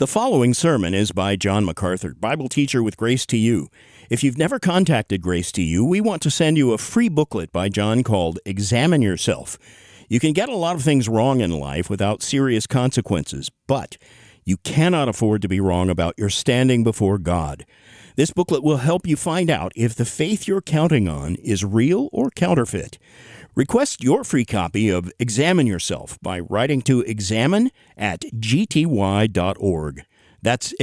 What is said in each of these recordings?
The following sermon is by John MacArthur, Bible teacher with Grace to You. If you've never contacted Grace to You, we want to send you a free booklet by John called Examine Yourself. You can get a lot of things wrong in life without serious consequences, but you cannot afford to be wrong about your standing before God. This booklet will help you find out if the faith you're counting on is real or counterfeit. Request your free copy of Examine Yourself by writing to examine@gty.org. That's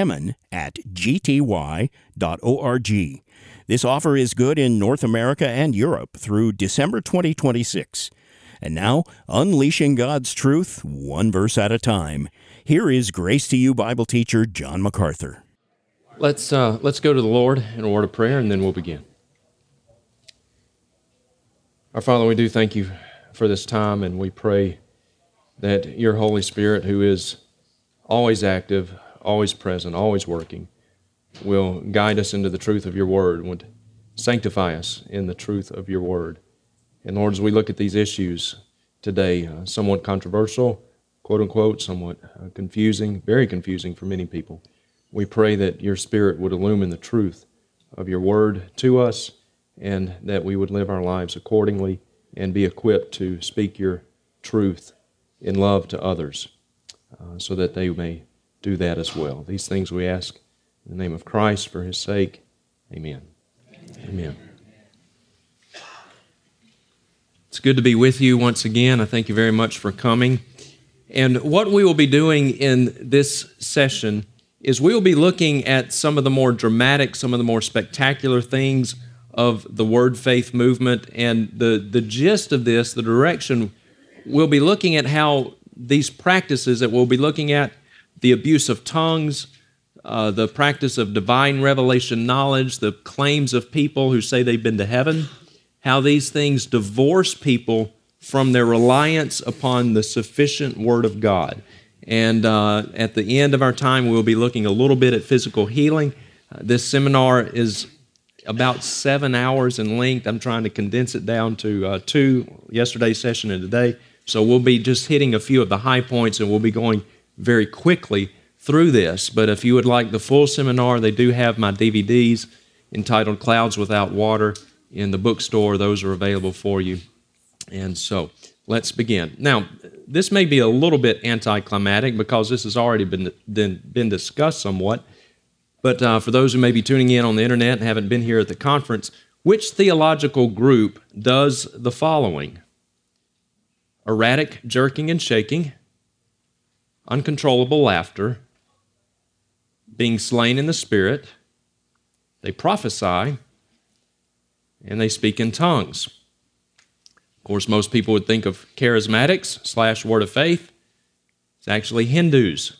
examine@gty.org. This offer is good in North America and Europe through December 2026. And now, unleashing God's truth, one verse at a time. Here is Grace to You Bible teacher John MacArthur. Let's go to the Lord in a word of prayer, and then we'll begin. Our Father, we do thank you for this time, and we pray that your Holy Spirit, who is always active, always present, always working, will guide us into the truth of your word and would sanctify us in the truth of your word. And Lord, as we look at these issues today, somewhat controversial, quote unquote, somewhat confusing, very confusing for many people, we pray that your Spirit would illumine the truth of your word to us, and that we would live our lives accordingly and be equipped to speak your truth in love to others, so that they may do that as well. These things we ask in the name of Christ for his sake. Amen. Amen. It's good to be with you once again. I thank you very much for coming. And what we will be doing in this session is we will be looking at some of the more dramatic, some of the more spectacular things of the Word Faith movement. And the gist of this, the direction, we'll be looking at how these practices that we'll be looking at, the abuse of tongues, the practice of divine revelation knowledge, the claims of people who say they've been to heaven, how these things divorce people from their reliance upon the sufficient Word of God. And at the end of our time, we'll be looking a little bit at physical healing. This seminar is about 7 hours in length. I'm trying to condense it down to 2, yesterday's session and today. So we'll be just hitting a few of the high points, and we'll be going very quickly through this. But if you would like the full seminar, they do have my DVDs entitled Clouds Without Water in the bookstore. Those are available for you. And so let's begin. Now, this may be a little bit anticlimactic because this has already been discussed somewhat. But for those who may be tuning in on the internet and haven't been here at the conference, which theological group does the following? Erratic jerking and shaking, uncontrollable laughter, being slain in the Spirit, they prophesy, and they speak in tongues. Of course, most people would think of charismatics / Word of Faith. It's actually Hindus.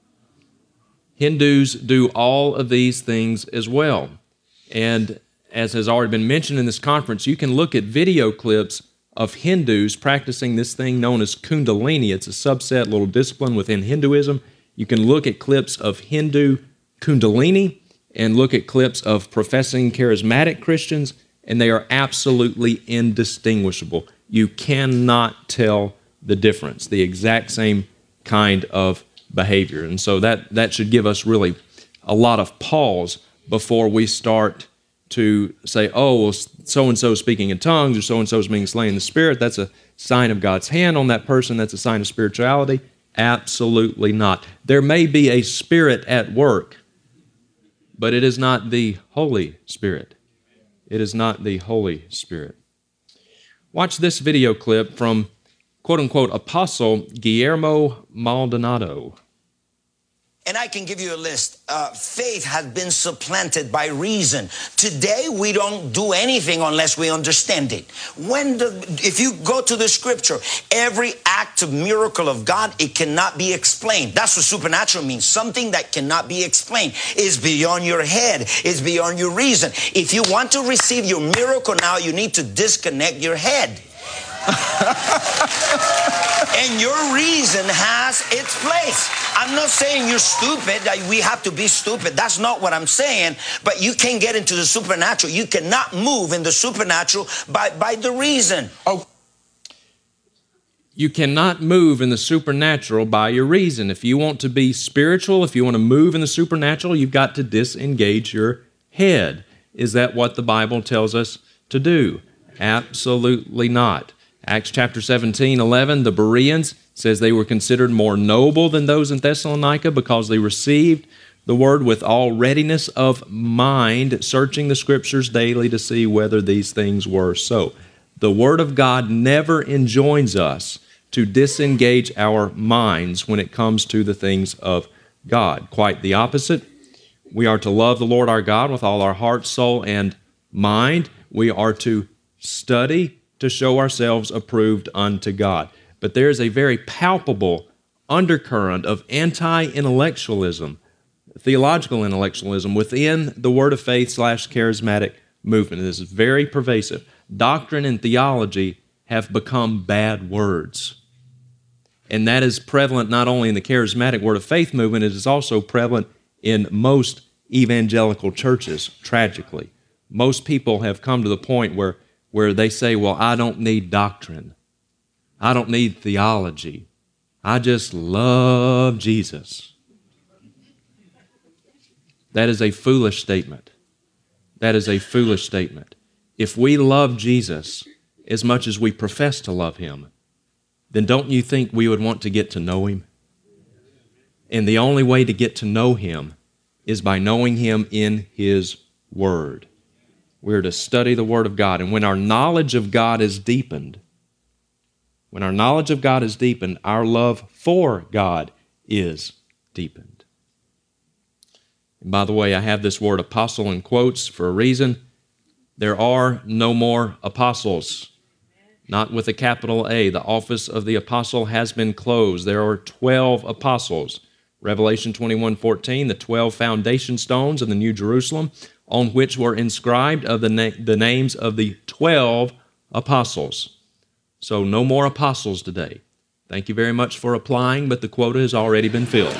Hindus do all of these things as well. And as has already been mentioned in this conference, you can look at video clips of Hindus practicing this thing known as Kundalini. It's a subset, little discipline within Hinduism. You can look at clips of Hindu Kundalini and look at clips of professing charismatic Christians, and they are absolutely indistinguishable. You cannot tell the difference, the exact same kind of behavior. And so that should give us really a lot of pause before we start to say, oh, well, so-and-so is speaking in tongues, or so-and-so is being slain in the Spirit. That's a sign of God's hand on that person. That's a sign of spirituality. Absolutely not. There may be a spirit at work, but it is not the Holy Spirit. It is not the Holy Spirit. Watch this video clip from quote-unquote Apostle Guillermo Maldonado. And I can give you a list. Faith has been supplanted by reason. Today, we don't do anything unless we understand it. If you go to the scripture, every act of miracle of God, it cannot be explained. That's what supernatural means. Something that cannot be explained is beyond your head, is beyond your reason. If you want to receive your miracle now, you need to disconnect your head. And your reason has its place. I'm not saying you're stupid, that we have to be stupid. That's not what I'm saying. But you can't get into the supernatural. You cannot move in the supernatural by the reason. Oh. You cannot move in the supernatural by your reason. If you want to be spiritual, if you want to move in the supernatural, you've got to disengage your head. Is that what the Bible tells us to do? Absolutely not. Acts chapter 17:11, the Bereans says they were considered more noble than those in Thessalonica because they received the word with all readiness of mind, searching the Scriptures daily to see whether these things were so. The Word of God never enjoins us to disengage our minds when it comes to the things of God. Quite the opposite. We are to love the Lord our God with all our heart, soul, and mind. We are to study to show ourselves approved unto God. But there is a very palpable undercurrent of anti-intellectualism, theological intellectualism within the Word of Faith / charismatic movement. This is very pervasive. Doctrine and theology have become bad words. And that is prevalent not only in the charismatic Word of Faith movement, it is also prevalent in most evangelical churches, tragically. Most people have come to the point where they say, well, I don't need doctrine. I don't need theology. I just love Jesus. That is a foolish statement. That is a foolish statement. If we love Jesus as much as we profess to love Him, then don't you think we would want to get to know Him? And the only way to get to know Him is by knowing Him in His Word. We're to study the Word of God. And when our knowledge of God is deepened, our love for God is deepened. And by the way, I have this word apostle in quotes for a reason. There are no more apostles, not with a capital A. The office of the apostle has been closed. There are 12 apostles. Revelation 21:14, the 12 foundation stones of the New Jerusalem, on which were inscribed of the names of the 12 apostles. So no more apostles today. Thank you very much for applying, but the quota has already been filled.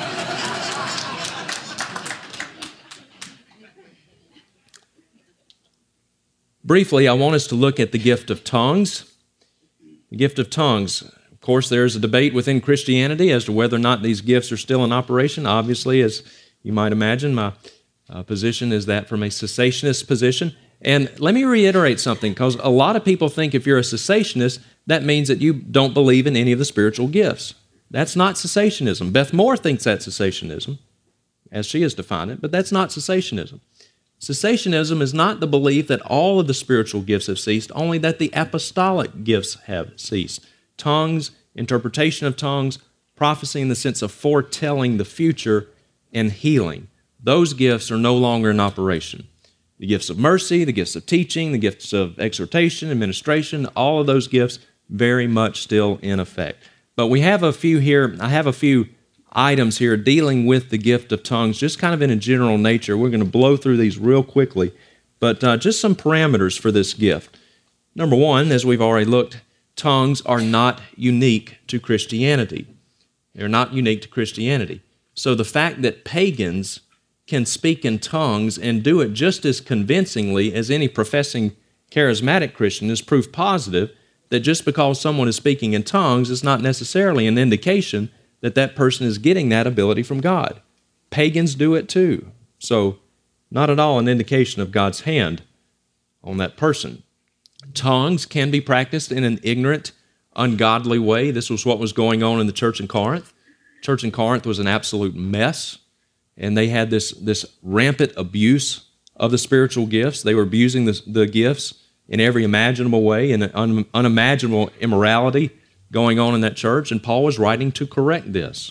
Briefly, I want us to look at the gift of tongues. The gift of tongues. Of course, there is a debate within Christianity as to whether or not these gifts are still in operation. Obviously, as you might imagine, my position is that from a cessationist position. And let me reiterate something, because a lot of people think if you're a cessationist, that means that you don't believe in any of the spiritual gifts. That's not cessationism. Beth Moore thinks that's cessationism, as she has defined it, but that's not cessationism. Cessationism is not the belief that all of the spiritual gifts have ceased, only that the apostolic gifts have ceased. Tongues, interpretation of tongues, prophecy in the sense of foretelling the future, and healing. Those gifts are no longer in operation. The gifts of mercy, the gifts of teaching, the gifts of exhortation, administration, all of those gifts very much still in effect. But we have a few here. I have a few items here dealing with the gift of tongues, just kind of in a general nature. We're going to blow through these real quickly, but just some parameters for this gift. Number one, as we've already looked, tongues are not unique to Christianity. They're not unique to Christianity. So the fact that pagans can speak in tongues and do it just as convincingly as any professing charismatic Christian is proof positive that just because someone is speaking in tongues is not necessarily an indication that that person is getting that ability from God. Pagans do it too. So not at all an indication of God's hand on that person. Tongues can be practiced in an ignorant, ungodly way. This was what was going on in the church in Corinth. The church in Corinth was an absolute mess, and they had this rampant abuse of the spiritual gifts. They were abusing the gifts in every imaginable way, and unimaginable immorality going on in that church, and Paul was writing to correct this.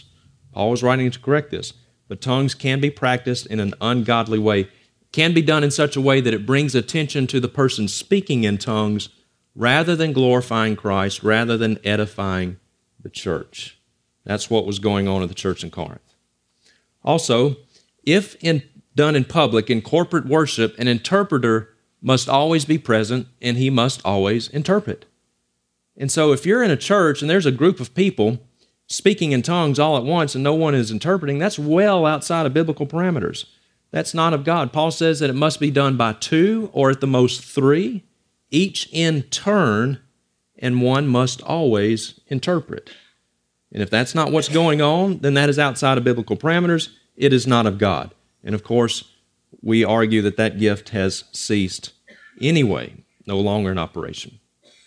But tongues can be practiced in an ungodly way, can be done in such a way that it brings attention to the person speaking in tongues rather than glorifying Christ, rather than edifying the church. That's what was going on in the church in Corinth. Also, if done in public, in corporate worship, an interpreter must always be present and he must always interpret. And so if you're in a church and there's a group of people speaking in tongues all at once and no one is interpreting, that's well outside of biblical parameters. That's not of God. Paul says that it must be done by 2 or at the most 3, each in turn, and one must always interpret. And if that's not what's going on, then that is outside of biblical parameters. It is not of God. And of course, we argue that that gift has ceased anyway, no longer in operation.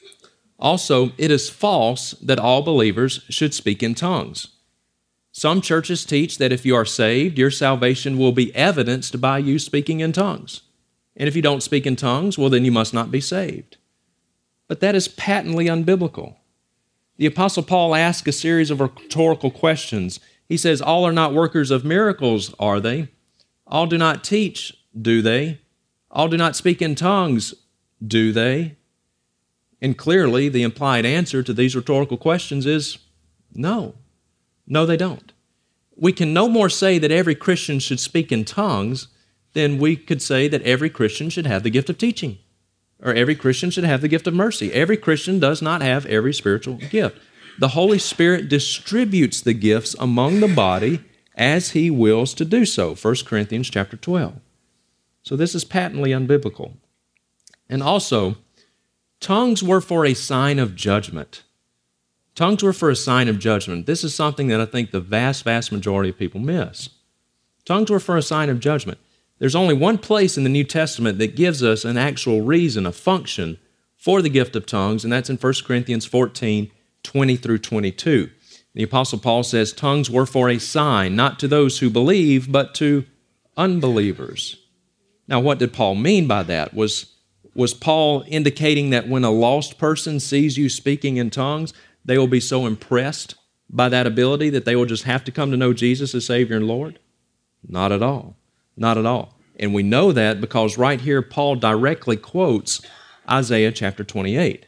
Also, it is false that all believers should speak in tongues. Some churches teach that if you are saved, your salvation will be evidenced by you speaking in tongues. And if you don't speak in tongues, well, then you must not be saved. But that is patently unbiblical. The Apostle Paul asks a series of rhetorical questions. He says, all are not workers of miracles, are they? All do not teach, do they? All do not speak in tongues, do they? And clearly, the implied answer to these rhetorical questions is no. No, they don't. We can no more say that every Christian should speak in tongues than we could say that every Christian should have the gift of teaching, or every Christian should have the gift of mercy. Every Christian does not have every spiritual gift. The Holy Spirit distributes the gifts among the body as He wills to do so, 1 Corinthians chapter 12. So this is patently unbiblical. And also, tongues were for a sign of judgment. Tongues were for a sign of judgment. This is something that I think the vast majority of people miss. Tongues were for a sign of judgment. There's only one place in the New Testament that gives us an actual reason, a function for the gift of tongues, and that's in 1 Corinthians 14, 20 through 22. The Apostle Paul says tongues were for a sign, not to those who believe, but to unbelievers. Now, what did Paul mean by that? Was Paul indicating that when a lost person sees you speaking in tongues, they will be so impressed by that ability that they will just have to come to know Jesus as Savior and Lord? Not at all. Not at all. And we know that because right here Paul directly quotes Isaiah chapter 28.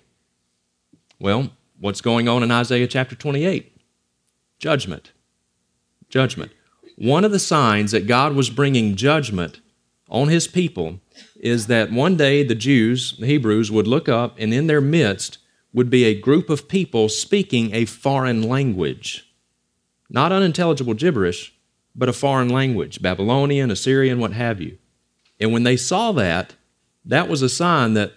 Well, what's going on in Isaiah chapter 28? Judgment. Judgment. One of the signs that God was bringing judgment on His people is that one day the Jews, the Hebrews, would look up and in their midst would be a group of people speaking a foreign language. Not unintelligible gibberish, but a foreign language, Babylonian, Assyrian, what have you. And when they saw that, that was a sign that,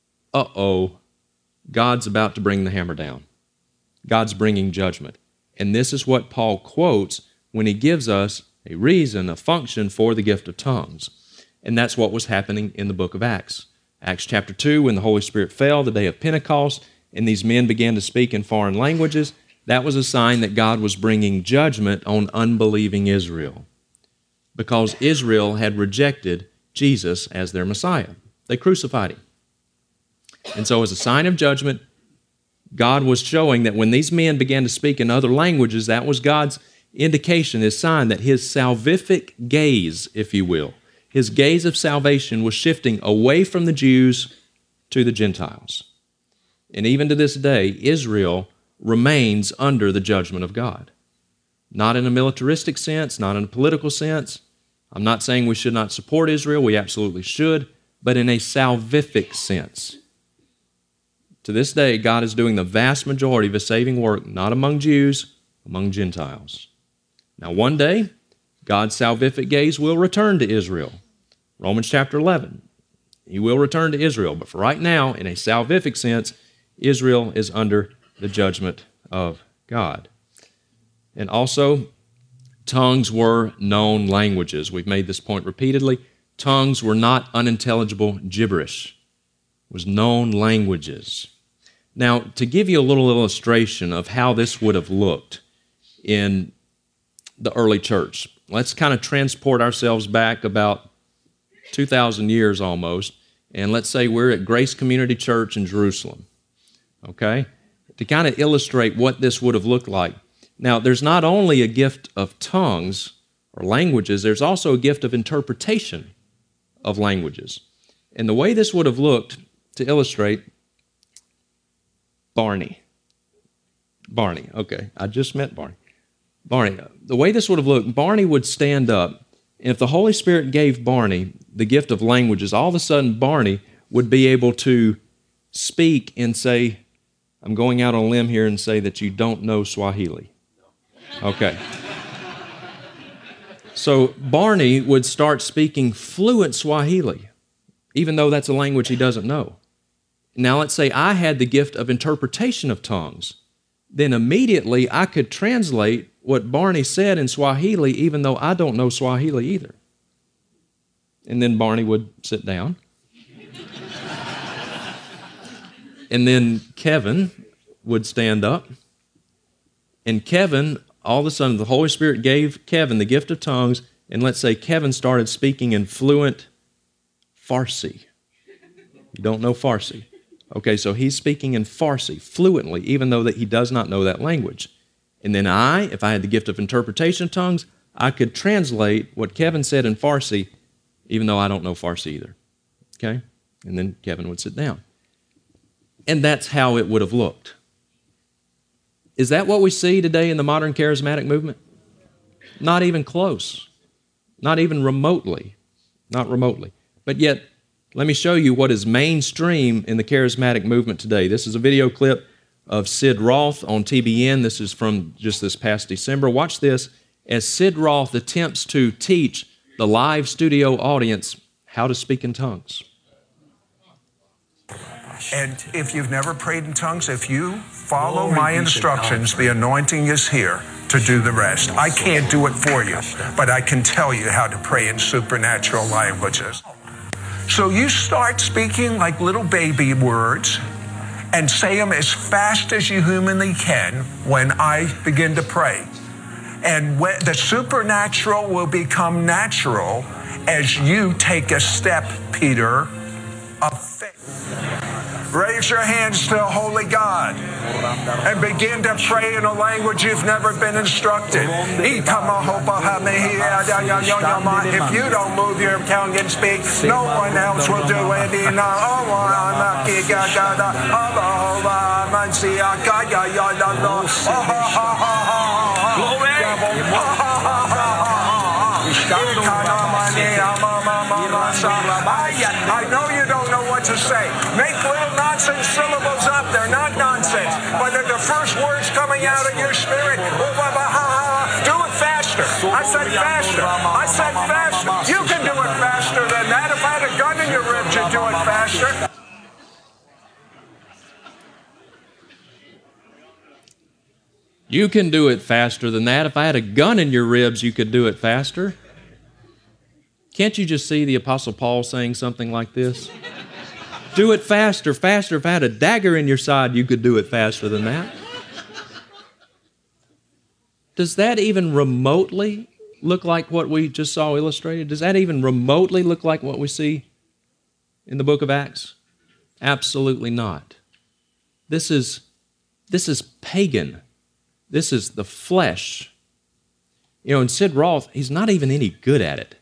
God's about to bring the hammer down. God's bringing judgment. And this is what Paul quotes when he gives us a reason, a function for the gift of tongues. And that's what was happening in the book of Acts. Acts chapter 2, when the Holy Spirit fell, the day of Pentecost, and these men began to speak in foreign languages, that was a sign that God was bringing judgment on unbelieving Israel because Israel had rejected Jesus as their Messiah. They crucified Him. And so as a sign of judgment, God was showing that when these men began to speak in other languages, that was God's indication, His sign that His salvific gaze, if you will, His gaze of salvation was shifting away from the Jews to the Gentiles. And even to this day, Israel remains under the judgment of God. Not in a militaristic sense, not in a political sense. I'm not saying we should not support Israel, we absolutely should, but in a salvific sense. To this day, God is doing the vast majority of His saving work, not among Jews, among Gentiles. Now one day, God's salvific gaze will return to Israel. Romans chapter 11. He will return to Israel, but for right now, in a salvific sense, Israel is under the judgment of God. And also, tongues were known languages. We've made this point repeatedly. Tongues were not unintelligible gibberish. It was known languages. Now, to give you a little illustration of how this would have looked in the early church, let's kind of transport ourselves back about 2,000 years almost, and let's say we're at Grace Community Church in Jerusalem, okay? To kind of illustrate what this would have looked like. Now, there's not only a gift of tongues or languages, there's also a gift of interpretation of languages. And the way this would have looked, to illustrate, Barney, okay, I just met Barney. Barney, the way this would have looked, Barney would stand up, and if the Holy Spirit gave Barney the gift of languages, all of a sudden Barney would be able to speak and say, I'm going out on a limb here and say that you don't know Swahili. Okay. So Barney would start speaking fluent Swahili, even though that's a language he doesn't know. Now let's say I had the gift of interpretation of tongues. Then immediately I could translate what Barney said in Swahili, even though I don't know Swahili either. And then Barney would sit down. And then Kevin would stand up. And Kevin, all of a sudden, the Holy Spirit gave Kevin the gift of tongues. And let's say Kevin started speaking in fluent Farsi. You don't know Farsi. Okay, so he's speaking in Farsi fluently, even though that he does not know that language. And then if I had the gift of interpretation of tongues, I could translate what Kevin said in Farsi, even though I don't know Farsi either. Okay? And then Kevin would sit down. And that's how it would have looked. Is that what we see today in the modern charismatic movement? Not even close. Not even remotely. Not remotely. But yet, let me show you what is mainstream in the charismatic movement today. This is a video clip of Sid Roth on TBN. This is from just this past December. Watch this as Sid Roth attempts to teach the live studio audience how to speak in tongues. And if you've never prayed in tongues, if you follow my instructions, the anointing is here to do the rest. I can't do it for you, but I can tell you how to pray in supernatural languages. So you start speaking like little baby words and say them as fast as you humanly can when I begin to pray. And the supernatural will become natural as you take a step, Peter, of faith. Raise your hands to Holy God and begin to pray in a language you've never been instructed. If you don't move your tongue and speak, no one else will do it. I know you don't know what to say. Make little nonsense syllables up. They're not nonsense, but they're the first words coming out of your spirit. Do it faster. I said faster. I said faster. You can do it faster than that. If I had a gun in your ribs, you'd do it faster. You can do it faster than that. If I had a gun in your ribs, you could do it faster. Can't you just see the Apostle Paul saying something like this? Do it faster, faster. If I had a dagger in your side, you could do it faster than that. Does that even remotely look like what we just saw illustrated? Does that even remotely look like what we see in the book of Acts? Absolutely not. This is pagan. This is the flesh. You know, and Sid Roth, he's not even any good at it.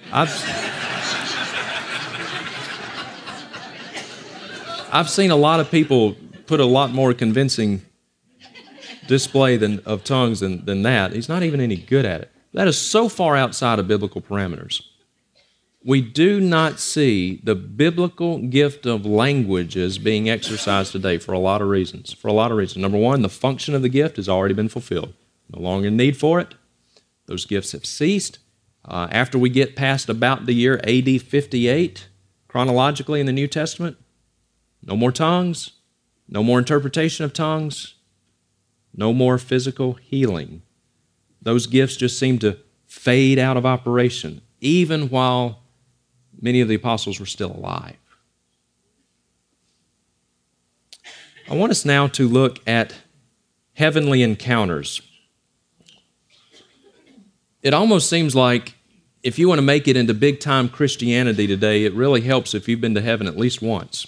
I've seen a lot of people put a lot more convincing display of tongues than that. He's not even any good at it. That is so far outside of biblical parameters. We do not see the biblical gift of languages being exercised today for a lot of reasons. Number one, the function of the gift has already been fulfilled. No longer need for it. Those gifts have ceased. After we get past about the year AD 58, chronologically in the New Testament, no more tongues, no more interpretation of tongues, no more physical healing. Those gifts just seem to fade out of operation, even while many of the apostles were still alive. I want us now to look at heavenly encounters. It almost seems like if you want to make it into big-time Christianity today, it really helps if you've been to heaven at least once.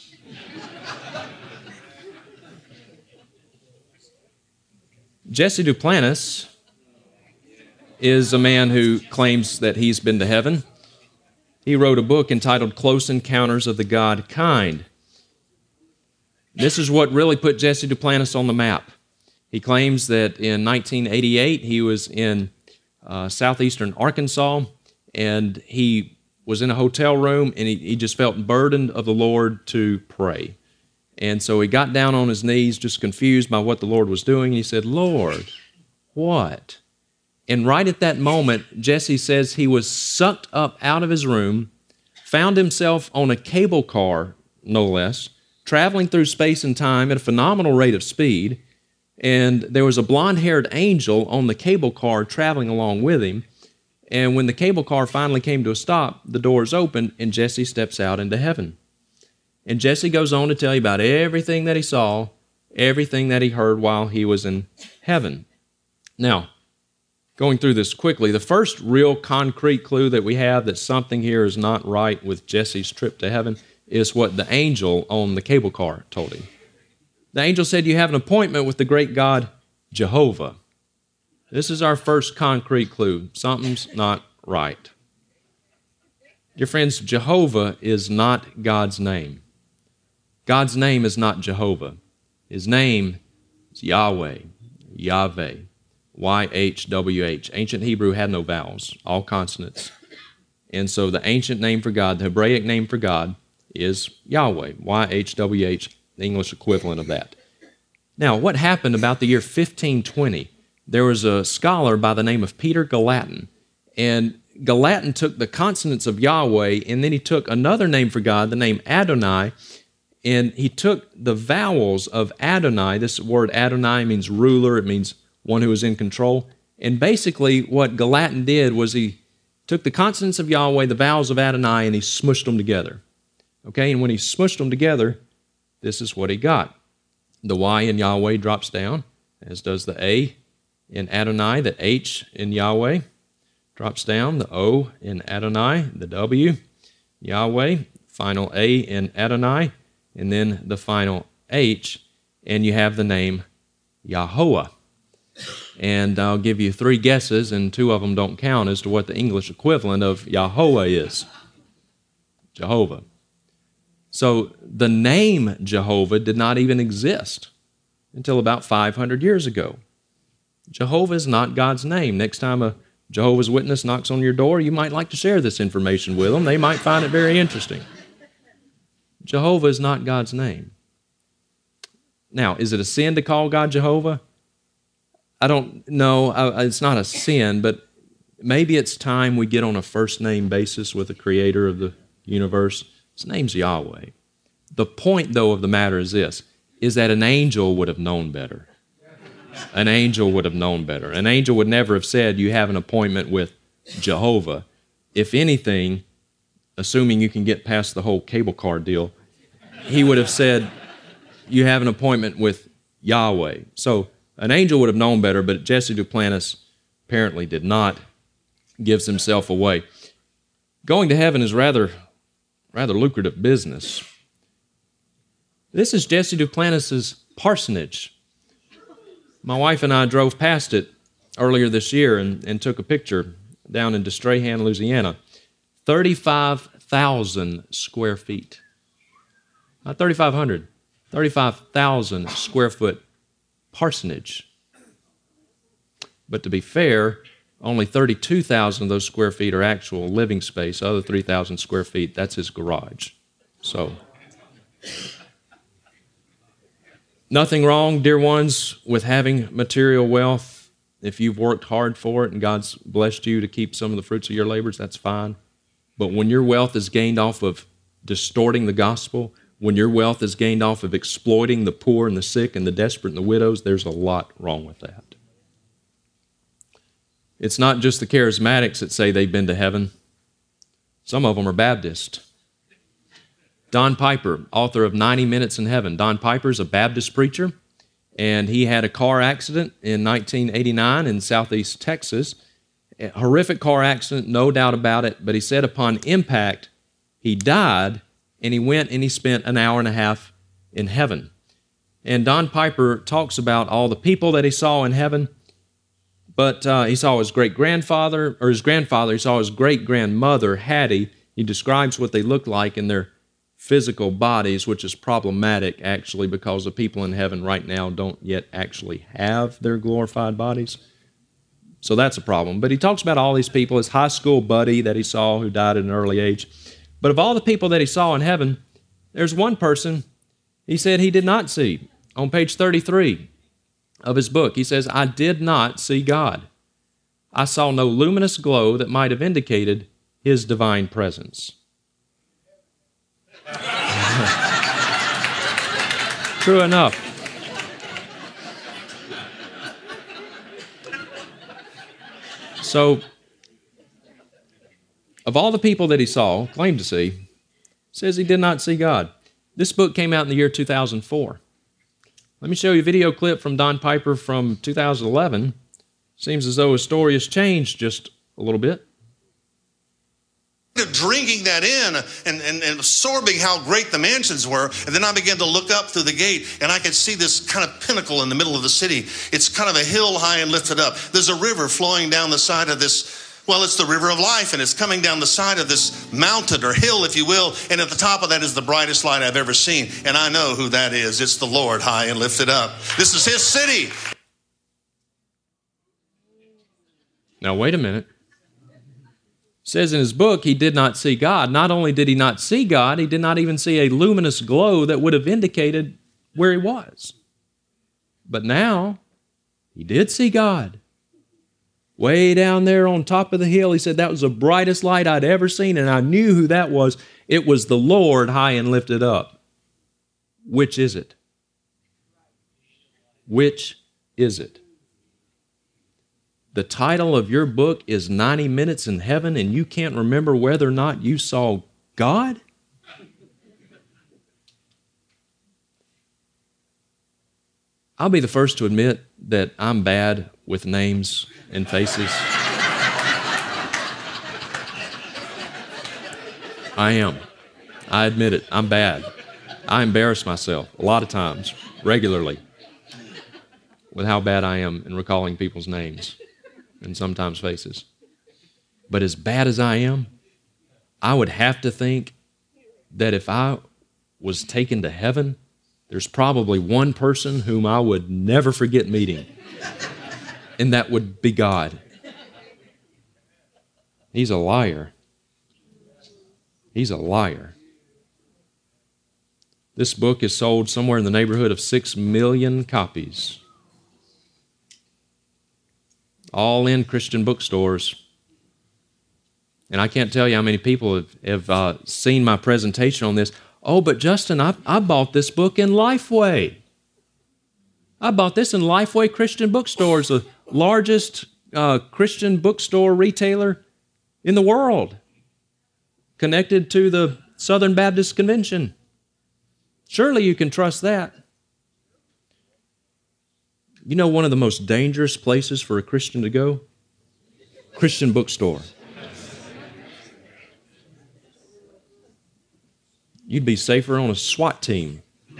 Jesse Duplantis is a man who claims that he's been to heaven. He wrote a book entitled Close Encounters of the God Kind. This is what really put Jesse Duplantis on the map. He claims that in 1988 he was in southeastern Arkansas, and he was in a hotel room, and he just felt burdened of the Lord to pray. And so he got down on his knees, just confused by what the Lord was doing. He said, "Lord, what?" And right at that moment, Jesse says he was sucked up out of his room, found himself on a cable car, no less, traveling through space and time at a phenomenal rate of speed, and there was a blonde-haired angel on the cable car traveling along with him. And when the cable car finally came to a stop, the doors opened, and Jesse steps out into heaven. And Jesse goes on to tell you about everything that he saw, everything that he heard while he was in heaven. Now, going through this quickly, the first real concrete clue that we have that something here is not right with Jesse's trip to heaven is what the angel on the cable car told him. The angel said, you have an appointment with the great God, Jehovah. This is our first concrete clue. Something's not right. Dear friends, Jehovah is not God's name. God's name is not Jehovah. His name is Yahweh, Yahweh, YHWH. Ancient Hebrew had no vowels, all consonants. And so the ancient name for God, the Hebraic name for God, is Yahweh, YHWH, the English equivalent of that. Now, what happened about the year 1520? There was a scholar by the name of Peter Gallatin, and Gallatin took the consonants of Yahweh, and then he took another name for God, the name Adonai, and he took the vowels of Adonai. This word Adonai means ruler, it means one who is in control. And basically what Gallatin did was he took the consonants of Yahweh, the vowels of Adonai, and he smushed them together. Okay, and when he smushed them together, this is what he got. The Y in Yahweh drops down, as does the A in Adonai. The H in Yahweh drops down. The O in Adonai. The W, Yahweh. Final A in Adonai. And then the final H. And you have the name Yahuwah. And I'll give you 3 guesses, and 2 of them don't count, as to what the English equivalent of Yahweh is. Jehovah. So the name Jehovah did not even exist until about 500 years ago. Jehovah is not God's name. Next time a Jehovah's Witness knocks on your door, you might like to share this information with them. They might find it very interesting. Jehovah is not God's name. Now, is it a sin to call God Jehovah? I don't know. It's not a sin, but maybe it's time we get on a first-name basis with the creator of the universe. His name's Yahweh. The point, though, of the matter is this, is that an angel would have known better. An angel would have known better. An angel would never have said, you have an appointment with Jehovah. If anything, assuming you can get past the whole cable car deal, he would have said, you have an appointment with Yahweh. So an angel would have known better, but Jesse Duplantis apparently did not, gives himself away. Going to heaven is rather lucrative business. This is Jesse Duplantis' parsonage. My wife and I drove past it earlier this year and took a picture down in Destrehan, Louisiana. 35,000 square feet. Not 3,500. 35,000 square foot parsonage. But to be fair, only 32,000 of those square feet are actual living space. The other 3,000 square feet, that's his garage. So, nothing wrong, dear ones, with having material wealth. If you've worked hard for it and God's blessed you to keep some of the fruits of your labors, that's fine. But when your wealth is gained off of distorting the gospel, when your wealth is gained off of exploiting the poor and the sick and the desperate and the widows, there's a lot wrong with that. It's not just the charismatics that say they've been to heaven. Some of them are Baptist. Don Piper, author of 90 Minutes in Heaven. Don Piper's a Baptist preacher, and he had a car accident in 1989 in southeast Texas. A horrific car accident, no doubt about it, but he said upon impact, he died, and he went and he spent an hour and a half in heaven. And Don Piper talks about all the people that he saw in heaven, but he saw his great-grandfather, or his grandfather, he saw his great-grandmother, Hattie. He describes what they looked like in their physical bodies, which is problematic, actually, because the people in heaven right now don't yet actually have their glorified bodies. So that's a problem. But he talks about all these people, his high school buddy that he saw who died at an early age. But of all the people that he saw in heaven, there's one person he said he did not see. On page 33 of his book, he says, I did not see God. I saw no luminous glow that might have indicated his divine presence. True enough. So, of all the people that he saw, claimed to see, says he did not see God. This book came out in the year 2004. Let me show you a video clip from Don Piper from 2011. Seems as though his story has changed just a little bit. Drinking that in and absorbing how great the mansions were, and then I began to look up through the gate, and I could see this kind of pinnacle in the middle of the city. It's kind of a hill high and lifted up. There's a river flowing down the side of this, well, it's the river of life, and it's coming down the side of this mountain or hill, if you will, and at the top of that is the brightest light I've ever seen, and I know who that is. It's the Lord high and lifted up. This is his city. Now, wait a minute. It says in his book he did not see God. Not only did he not see God, he did not even see a luminous glow that would have indicated where he was. But now, he did see God. Way down there on top of the hill, he said that was the brightest light I'd ever seen, and I knew who that was. It was the Lord high and lifted up. Which is it? Which is it? The title of your book is 90 Minutes in Heaven, and you can't remember whether or not you saw God? I'll be the first to admit that I'm bad with names and faces. I am. I admit it. I'm bad. I embarrass myself a lot of times, regularly, with how bad I am in recalling people's names and sometimes faces. But as bad as I am, I would have to think that if I was taken to heaven, there's probably one person whom I would never forget meeting, and that would be God. He's a liar. He's a liar. This book is sold somewhere in the neighborhood of 6 million copies. All in Christian bookstores. And I can't tell you how many people have seen my presentation on this. Oh, but Justin, I bought this book in Lifeway. I bought this in Lifeway Christian bookstores, the largest Christian bookstore retailer in the world, connected to the Southern Baptist Convention. Surely you can trust that. You know one of the most dangerous places for a Christian to go? Christian bookstore. You'd be safer on a SWAT team.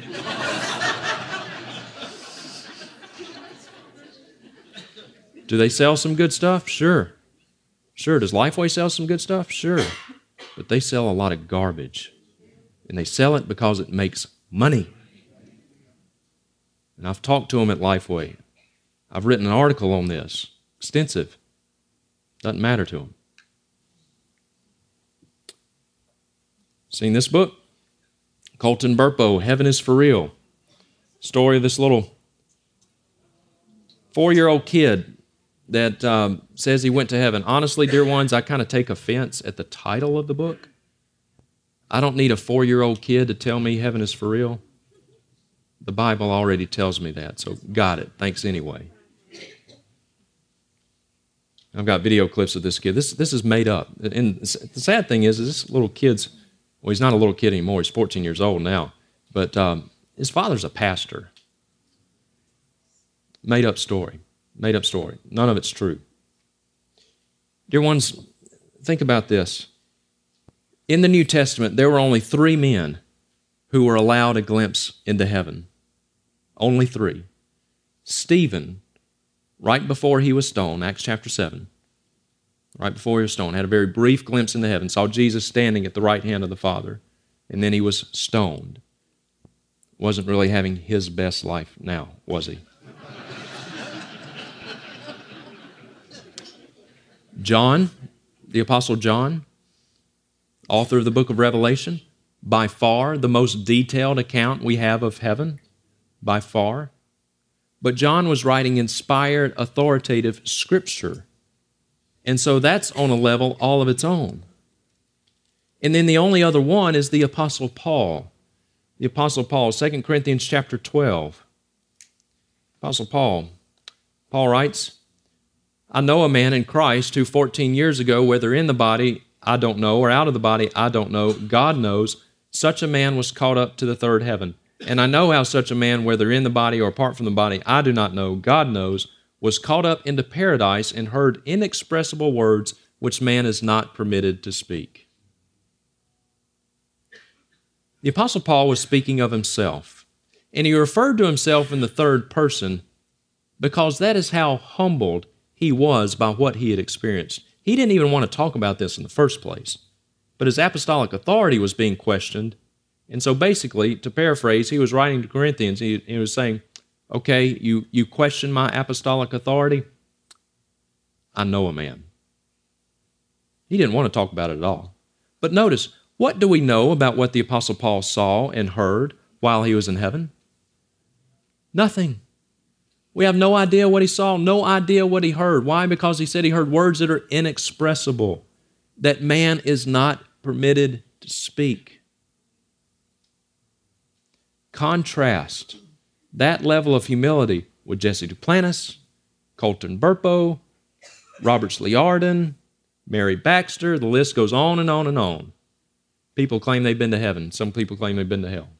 Do they sell some good stuff? Sure. Sure. Does Lifeway sell some good stuff? Sure. But they sell a lot of garbage. And they sell it because it makes money. And I've talked to them at Lifeway. I've written an article on this, extensive. Doesn't matter to them. Seen this book? Colton Burpo, Heaven is for Real. Story of this little 4-year-old kid that says he went to heaven. Honestly, dear ones, I kind of take offense at the title of the book. I don't need a 4-year-old kid to tell me heaven is for real. The Bible already tells me that, so got it. Thanks anyway. I've got video clips of this kid. This is made up. And the sad thing is this little kid's, well, he's not a little kid anymore. He's 14 years old now. But his father's a pastor. Made up story. Made up story. None of it's true. Dear ones, think about this. In the New Testament, there were only 3 men who were allowed a glimpse into heaven. Only 3. Stephen, right before he was stoned, Acts chapter 7, right before he was stoned, had a very brief glimpse into heaven, saw Jesus standing at the right hand of the Father, and then he was stoned. Wasn't really having his best life now, was he? John, the Apostle John, author of the book of Revelation, by far the most detailed account we have of heaven, by far. But John was writing inspired, authoritative scripture. And so that's on a level all of its own. And then the only other one is the Apostle Paul, The Apostle Paul, 2 Corinthians chapter 12. Apostle Paul writes, I know a man in Christ who 14 years ago, whether in the body, I don't know, or out of the body, I don't know, God knows, such a man was caught up to the third heaven. And I know how such a man, whether in the body or apart from the body, I do not know, God knows, was caught up into paradise and heard inexpressible words which man is not permitted to speak. The Apostle Paul was speaking of himself, and he referred to himself in the third person because that is how humbled he was by what he had experienced. He didn't even want to talk about this in the first place, but his apostolic authority was being questioned. And so basically, to paraphrase, he was writing to Corinthians, he was saying, okay, you question my apostolic authority? I know a man. He didn't want to talk about it at all. But notice, what do we know about what the Apostle Paul saw and heard while he was in heaven? Nothing. We have no idea what he saw, no idea what he heard. Why? Because he said he heard words that are inexpressible, that man is not permitted to speak. Contrast that level of humility with Jesse Duplantis, Colton Burpo, Robert Sliarden, Mary Baxter, the list goes on and on and on. People claim they've been to heaven. Some people claim they've been to hell.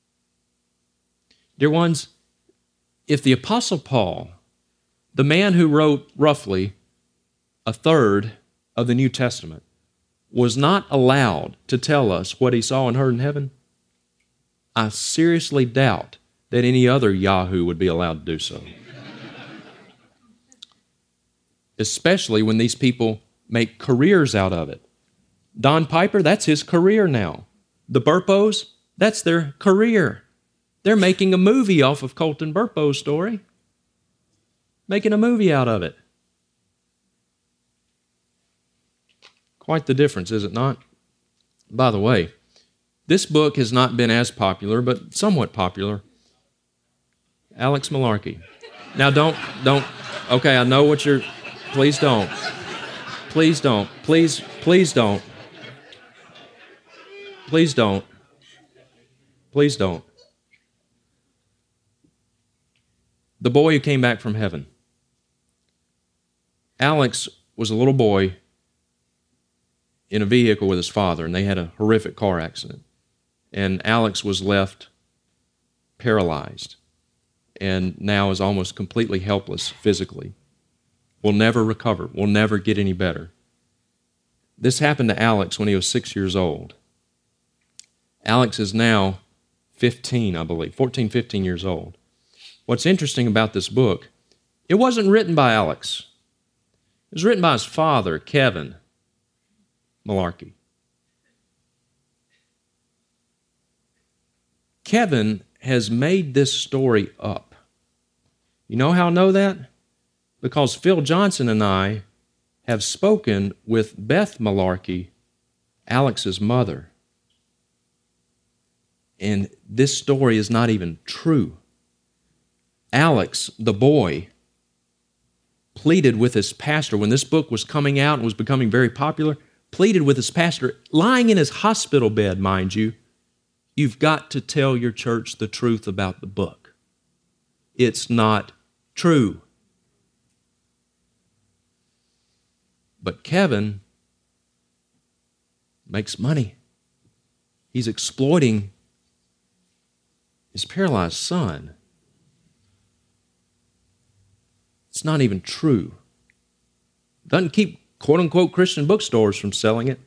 Dear ones, if the Apostle Paul, the man who wrote roughly a third of the New Testament, was not allowed to tell us what he saw and heard in heaven, I seriously doubt that any other Yahoo would be allowed to do so. Especially when these people make careers out of it. Don Piper, that's his career now. The Burpos, that's their career. They're making a movie off of Colton Burpo's story. Making a movie out of it. Quite the difference, is it not? By the way, this book has not been as popular, but somewhat popular. Alex Malarkey. Now don't, okay, I know what you're, please don't. Please don't. Please don't. Please don't. Please don't. The boy who came back from heaven. Alex was a little boy in a vehicle with his father, and they had a horrific car accident. And Alex was left paralyzed and now is almost completely helpless physically. Will never recover, will never get any better. This happened to Alex when he was 6 years old. Alex is now 15, I believe, 14, 15 years old. What's interesting about this book, it wasn't written by Alex. It was written by his father, Kevin Malarkey. Kevin has made this story up. You know how I know that? Because Phil Johnson and I have spoken with Beth Malarkey, Alex's mother. And this story is not even true. Alex, the boy, pleaded with his pastor when this book was coming out and was becoming very popular, pleaded with his pastor, lying in his hospital bed, mind you, you've got to tell your church the truth about the book. It's not true. But Kevin makes money. He's exploiting his paralyzed son. It's not even true. Doesn't keep quote-unquote Christian bookstores from selling it.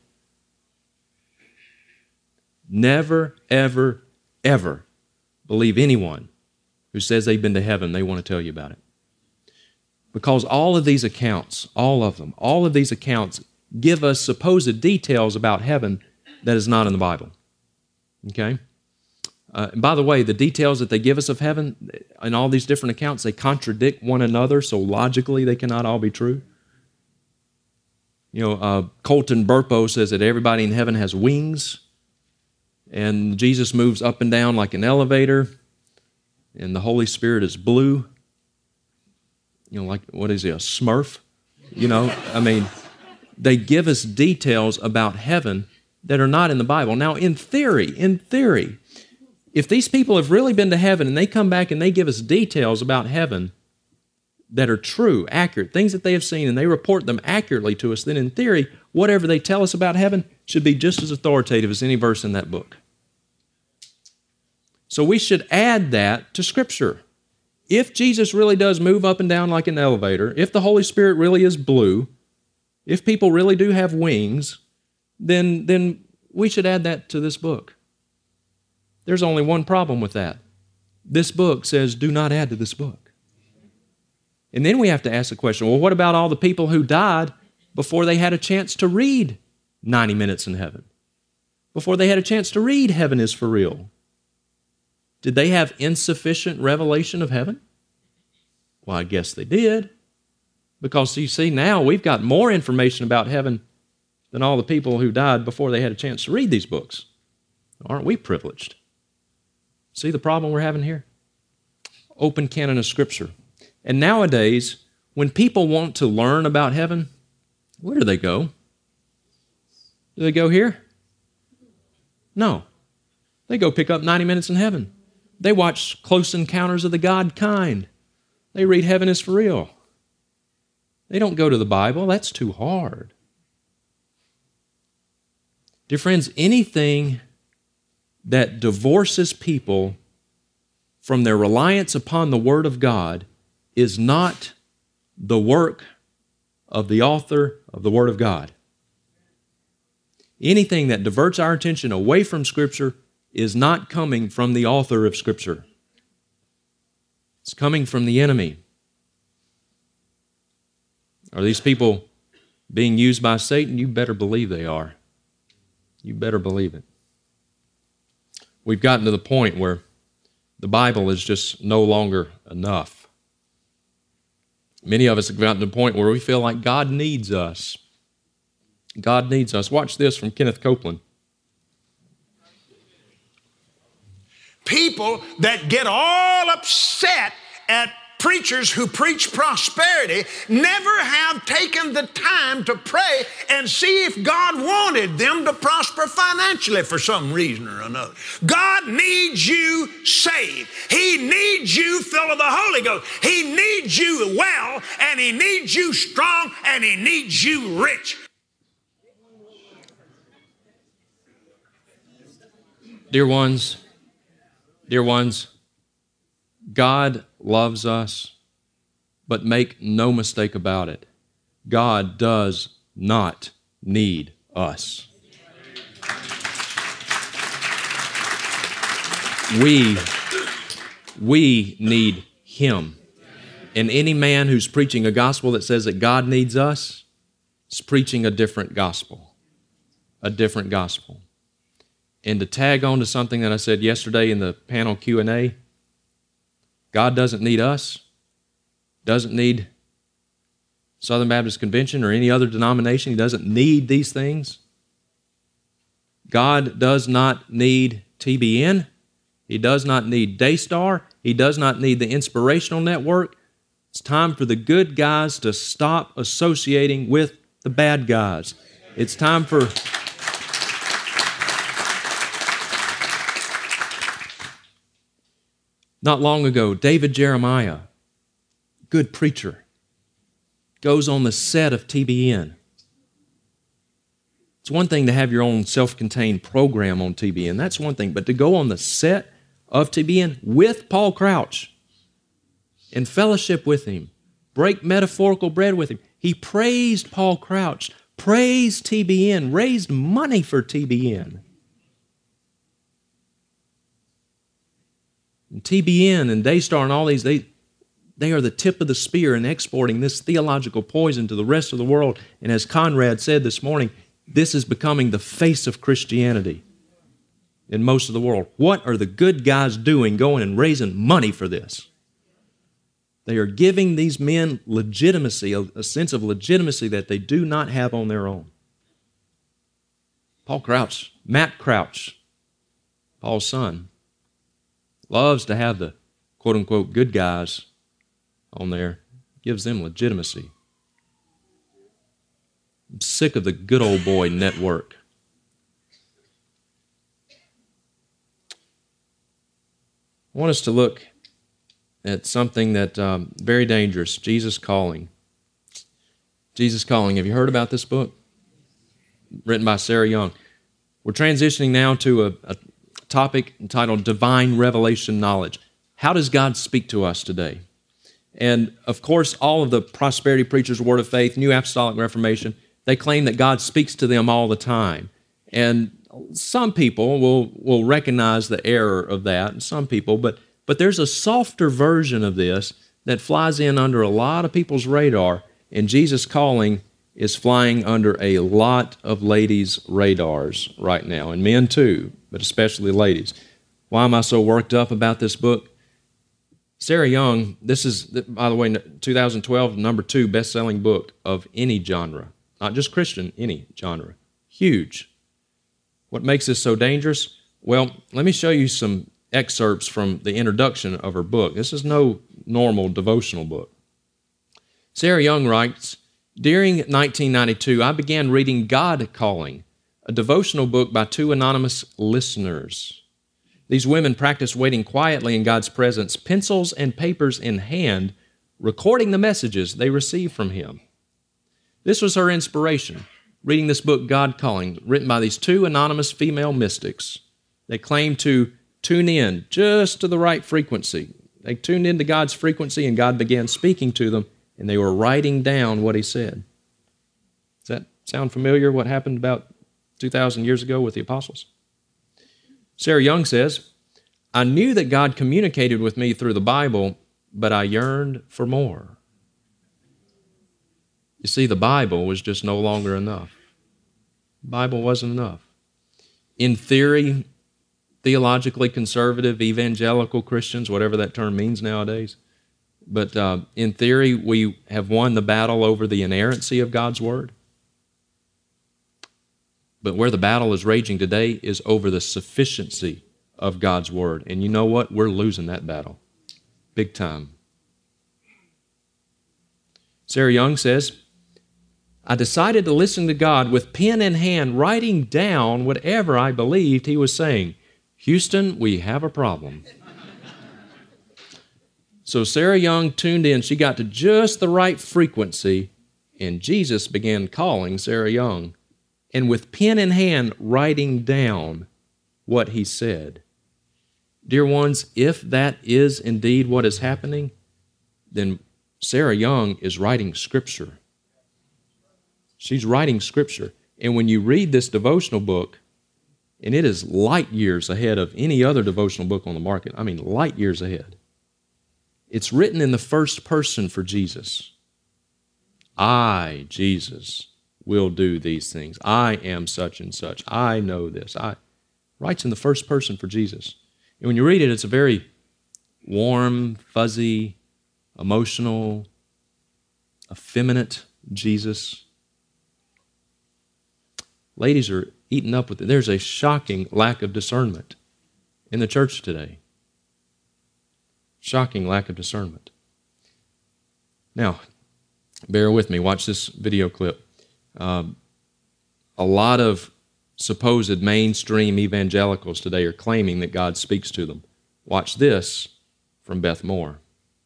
Never, ever, ever believe anyone who says they've been to heaven, they want to tell you about it. Because all of these accounts, all of these accounts give us supposed details about heaven that is not in the Bible. Okay? And by the way, the details that they give us of heaven in all these different accounts, they contradict one another, so logically they cannot all be true. You know, Colton Burpo says that everybody in heaven has wings, and Jesus moves up and down like an elevator, and the Holy Spirit is blue. You know, like, what is he, a Smurf? You know, I mean, they give us details about heaven that are not in the Bible. Now, in theory, If these people have really been to heaven and they come back and they give us details about heaven that are true, accurate, things that they have seen, and they report them accurately to us, then in theory, whatever they tell us about heaven should be just as authoritative as any verse in that book. So we should add that to Scripture. If Jesus really does move up and down like an elevator, if the Holy Spirit really is blue, if people really do have wings, then we should add that to this book. There's only one problem with that. This book says, do not add to this book. And then we have to ask the question, well, what about all the people who died before they had a chance to read 90 Minutes in Heaven? Before they had a chance to read Heaven is for Real? Did they have insufficient revelation of heaven? Well, I guess they did. Because you see, now we've got more information about heaven than all the people who died before they had a chance to read these books. Aren't we privileged? See the problem we're having here? Open canon of Scripture. And nowadays, when people want to learn about heaven, where do they go? Do they go here? No. They go pick up 90 Minutes in Heaven. They watch Close Encounters of the God Kind. They read Heaven is for Real. They don't go to the Bible. That's too hard. Dear friends, anything that divorces people from their reliance upon the Word of God is not the work of the author of the Word of God. Anything that diverts our attention away from Scripture is not coming from the author of Scripture. It's coming from the enemy. Are these people being used by Satan? You better believe they are. You better believe it. We've gotten to the point where the Bible is just no longer enough. Many of us have gotten to the point where we feel like God needs us. God needs us. Watch this from Kenneth Copeland. People that get all upset at preachers who preach prosperity never have taken the time to pray and see if God wanted them to prosper financially for some reason or another. God needs you saved. He needs you full of the Holy Ghost. He needs you well, and He needs you strong, and He needs you rich. Dear ones, God loves us, but make no mistake about it, God does not need us. We need Him. And any man who's preaching a gospel that says that God needs us is preaching a different gospel. A different gospel. And to tag on to something that I said yesterday in the panel Q&A, God doesn't need us, doesn't need Southern Baptist Convention or any other denomination. He doesn't need these things. God does not need TBN. He does not need Daystar. He does not need the Inspirational Network. It's time for the good guys to stop associating with the bad guys. It's time for... Not long ago, David Jeremiah, good preacher, goes on the set of TBN. It's one thing to have your own self-contained program on TBN. That's one thing. But to go on the set of TBN with Paul Crouch and fellowship with him, break metaphorical bread with him. He praised Paul Crouch, praised TBN, raised money for TBN. And TBN and Daystar and all these, they are the tip of the spear in exporting this theological poison to the rest of the world. And as Conrad said this morning, this is becoming the face of Christianity in most of the world. What are the good guys doing going and raising money for this? They are giving these men legitimacy, a sense of legitimacy that they do not have on their own. Paul Crouch, Matt Crouch, Paul's son, loves to have the quote-unquote good guys on there. Gives them legitimacy. I'm sick of the good old boy network. I want us to look at something that very dangerous, Jesus Calling. Jesus Calling. Have you heard about this book? Written by Sarah Young. We're transitioning now to a topic entitled Divine Revelation Knowledge. How does God speak to us today? And of course, all of the prosperity preachers, Word of Faith, New Apostolic Reformation, they claim that God speaks to them all the time. And some people will recognize the error of that, and some people, but there's a softer version of this that flies in under a lot of people's radar, and Jesus Calling is flying under a lot of ladies' radars right now, and men too, but especially ladies. Why am I so worked up about this book? Sarah Young, this is, by the way, 2012, number 2 best-selling book of any genre, not just Christian, any genre. Huge. What makes this so dangerous? Well, let me show you some excerpts from the introduction of her book. This is no normal devotional book. Sarah Young writes, during 1992, I began reading God Calling, a devotional book by 2 anonymous listeners. These women practiced waiting quietly in God's presence, pencils and papers in hand, recording the messages they received from Him. This was her inspiration, reading this book, God Calling, written by these 2 anonymous female mystics. They claimed to tune in just to the right frequency. They tuned into God's frequency, and God began speaking to them, and they were writing down what He said. Does that sound familiar, what happened about 2,000 years ago with the apostles? Sarah Young says, I knew that God communicated with me through the Bible, but I yearned for more. You see, the Bible was just no longer enough. The Bible wasn't enough. In theory, theologically conservative, evangelical Christians, whatever that term means nowadays, but in theory, we have won the battle over the inerrancy of God's Word. But where the battle is raging today is over the sufficiency of God's Word. And you know what? We're losing that battle. Big time. Sarah Young says, I decided to listen to God with pen in hand, writing down whatever I believed He was saying. Houston, we have a problem. So Sarah Young tuned in. She got to just the right frequency, and Jesus began calling Sarah Young, and with pen in hand, writing down what He said. Dear ones, if that is indeed what is happening, then Sarah Young is writing Scripture. She's writing Scripture. And when you read this devotional book, and it is light years ahead of any other devotional book on the market, I mean light years ahead. It's written in the first person for Jesus. I, Jesus, will do these things. I am such and such. I know this. Writes in the first person for Jesus. And when you read it, it's a very warm, fuzzy, emotional, effeminate Jesus. Ladies are eaten up with it. There's a shocking lack of discernment in the church today. Shocking lack of discernment. Now, bear with me. Watch this video clip. A lot of supposed mainstream evangelicals today are claiming that God speaks to them. Watch this from Beth Moore.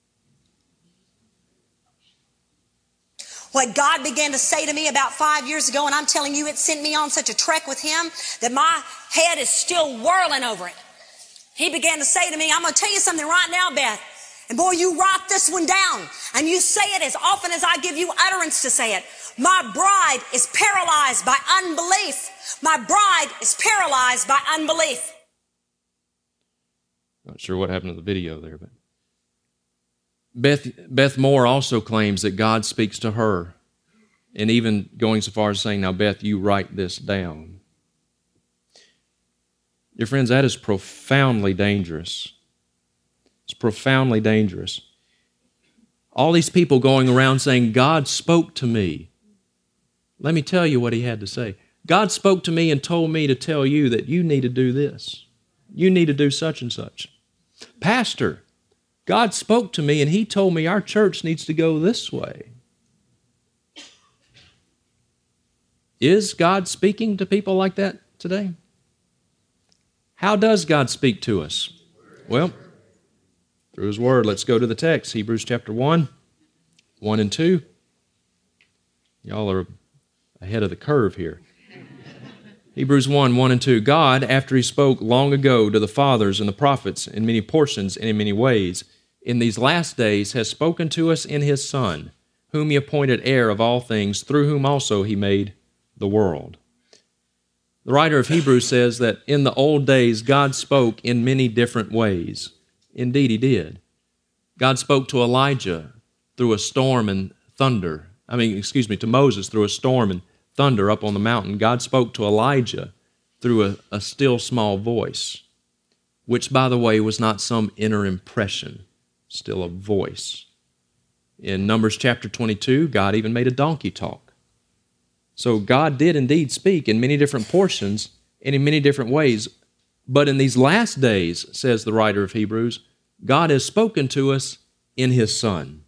What God began to say to me about 5 years ago, and I'm telling you, it sent me on such a trek with Him that my head is still whirling over it. He began to say to me, I'm going to tell you something right now, Beth. And boy, you write this one down, and you say it as often as I give you utterance to say it. My bride is paralyzed by unbelief. My bride is paralyzed by unbelief. Not sure what happened to the video there, but Beth Moore also claims that God speaks to her, and even going so far as saying, now, Beth, you write this down. Dear friends, that is profoundly dangerous. It's profoundly dangerous. All these people going around saying, God spoke to me. Let me tell you what He had to say. God spoke to me and told me to tell you that you need to do this. You need to do such and such. Pastor, God spoke to me and He told me our church needs to go this way. Is God speaking to people like that today? How does God speak to us? Well, through His Word. Let's go to the text, Hebrews chapter 1, 1 and 2. Y'all are ahead of the curve here. Hebrews 1, 1 and 2. God, after He spoke long ago to the fathers and the prophets in many portions and in many ways, in these last days has spoken to us in His Son, whom He appointed heir of all things, through whom also He made the world. The writer of Hebrews says that in the old days, God spoke in many different ways. Indeed, He did. God spoke to Elijah through a storm and thunder. To Moses through a storm and thunder up on the mountain. God spoke to Elijah through a still small voice, which, by the way, was not some inner impression, still a voice. In Numbers chapter 22, God even made a donkey talk. So God did indeed speak in many different portions and in many different ways. But in these last days, says the writer of Hebrews, God has spoken to us in His Son.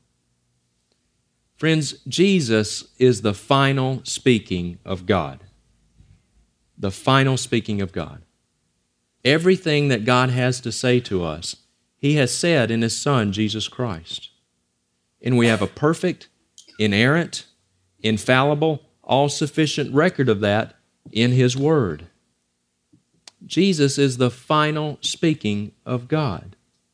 Friends, Jesus is the final speaking of God. The final speaking of God. Everything that God has to say to us, He has said in His Son, Jesus Christ. And we have a perfect, inerrant, infallible, all-sufficient record of that in His Word. Jesus is the final speaking of God.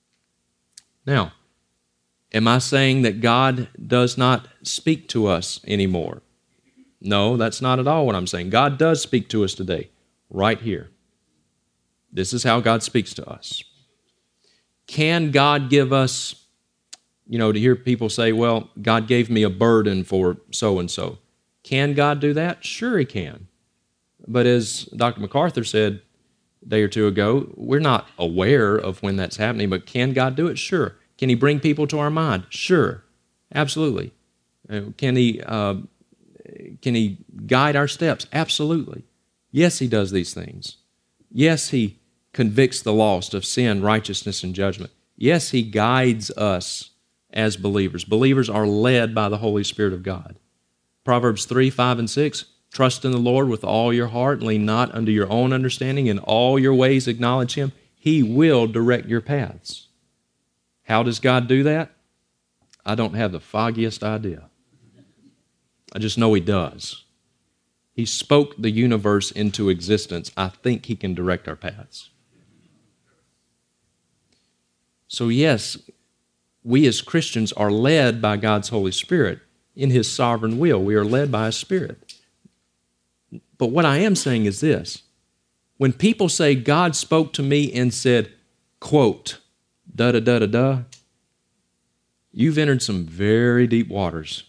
Now, am I saying that God does not speak to us anymore? No, that's not at all what I'm saying. God does speak to us today, right here. This is how God speaks to us. Can God give us, to hear people say, well, God gave me a burden for so-and-so. Can God do that? Sure He can. But as Dr. MacArthur said a day or two ago, we're not aware of when that's happening, but can God do it? Sure. Can He bring people to our mind? Sure. Absolutely. Can He guide our steps? Absolutely. Yes, He does these things. Yes, He convicts the lost of sin, righteousness, and judgment. Yes, He guides us as believers. Believers are led by the Holy Spirit of God. Proverbs 3, 5, and 6, trust in the Lord with all your heart, lean not unto your own understanding, in all your ways acknowledge Him. He will direct your paths. How does God do that? I don't have the foggiest idea. I just know He does. He spoke the universe into existence. I think He can direct our paths. So yes, we as Christians are led by God's Holy Spirit in His sovereign will. We are led by His Spirit. But what I am saying is this. When people say God spoke to me and said, quote, da-da-da-da-da, you've entered some very deep waters.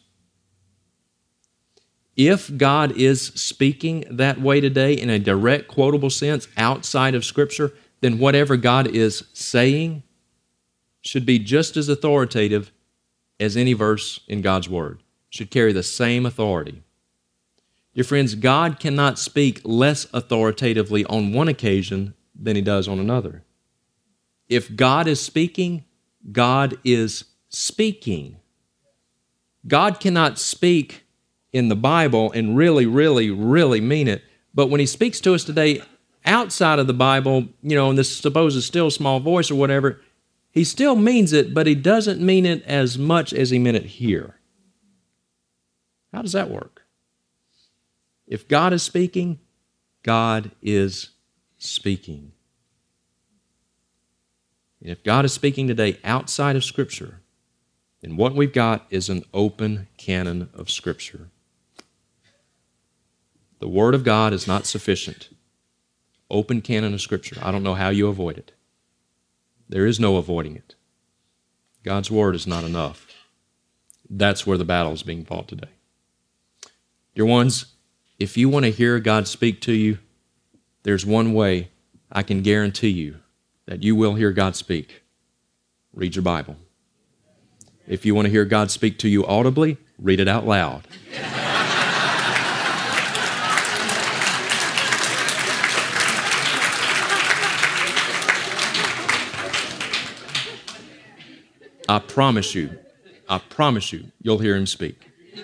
If God is speaking that way today in a direct, quotable sense outside of Scripture, then whatever God is saying should be just as authoritative as any verse in God's Word. Should carry the same authority. Dear friends, God cannot speak less authoritatively on one occasion than He does on another. If God is speaking, God is speaking. God cannot speak in the Bible and really, really, really mean it, but when He speaks to us today outside of the Bible, in this supposed still small voice or whatever, He still means it, but He doesn't mean it as much as He meant it here. How does that work? If God is speaking, God is speaking. And if God is speaking today outside of Scripture, then what we've got is an open canon of Scripture. The Word of God is not sufficient. Open canon of Scripture. I don't know how you avoid it. There is no avoiding it. God's Word is not enough. That's where the battle is being fought today. Dear ones, if you want to hear God speak to you, there's one way I can guarantee you that you will hear God speak. Read your Bible. If you want to hear God speak to you audibly, read it out loud. I promise you, you'll hear Him speak.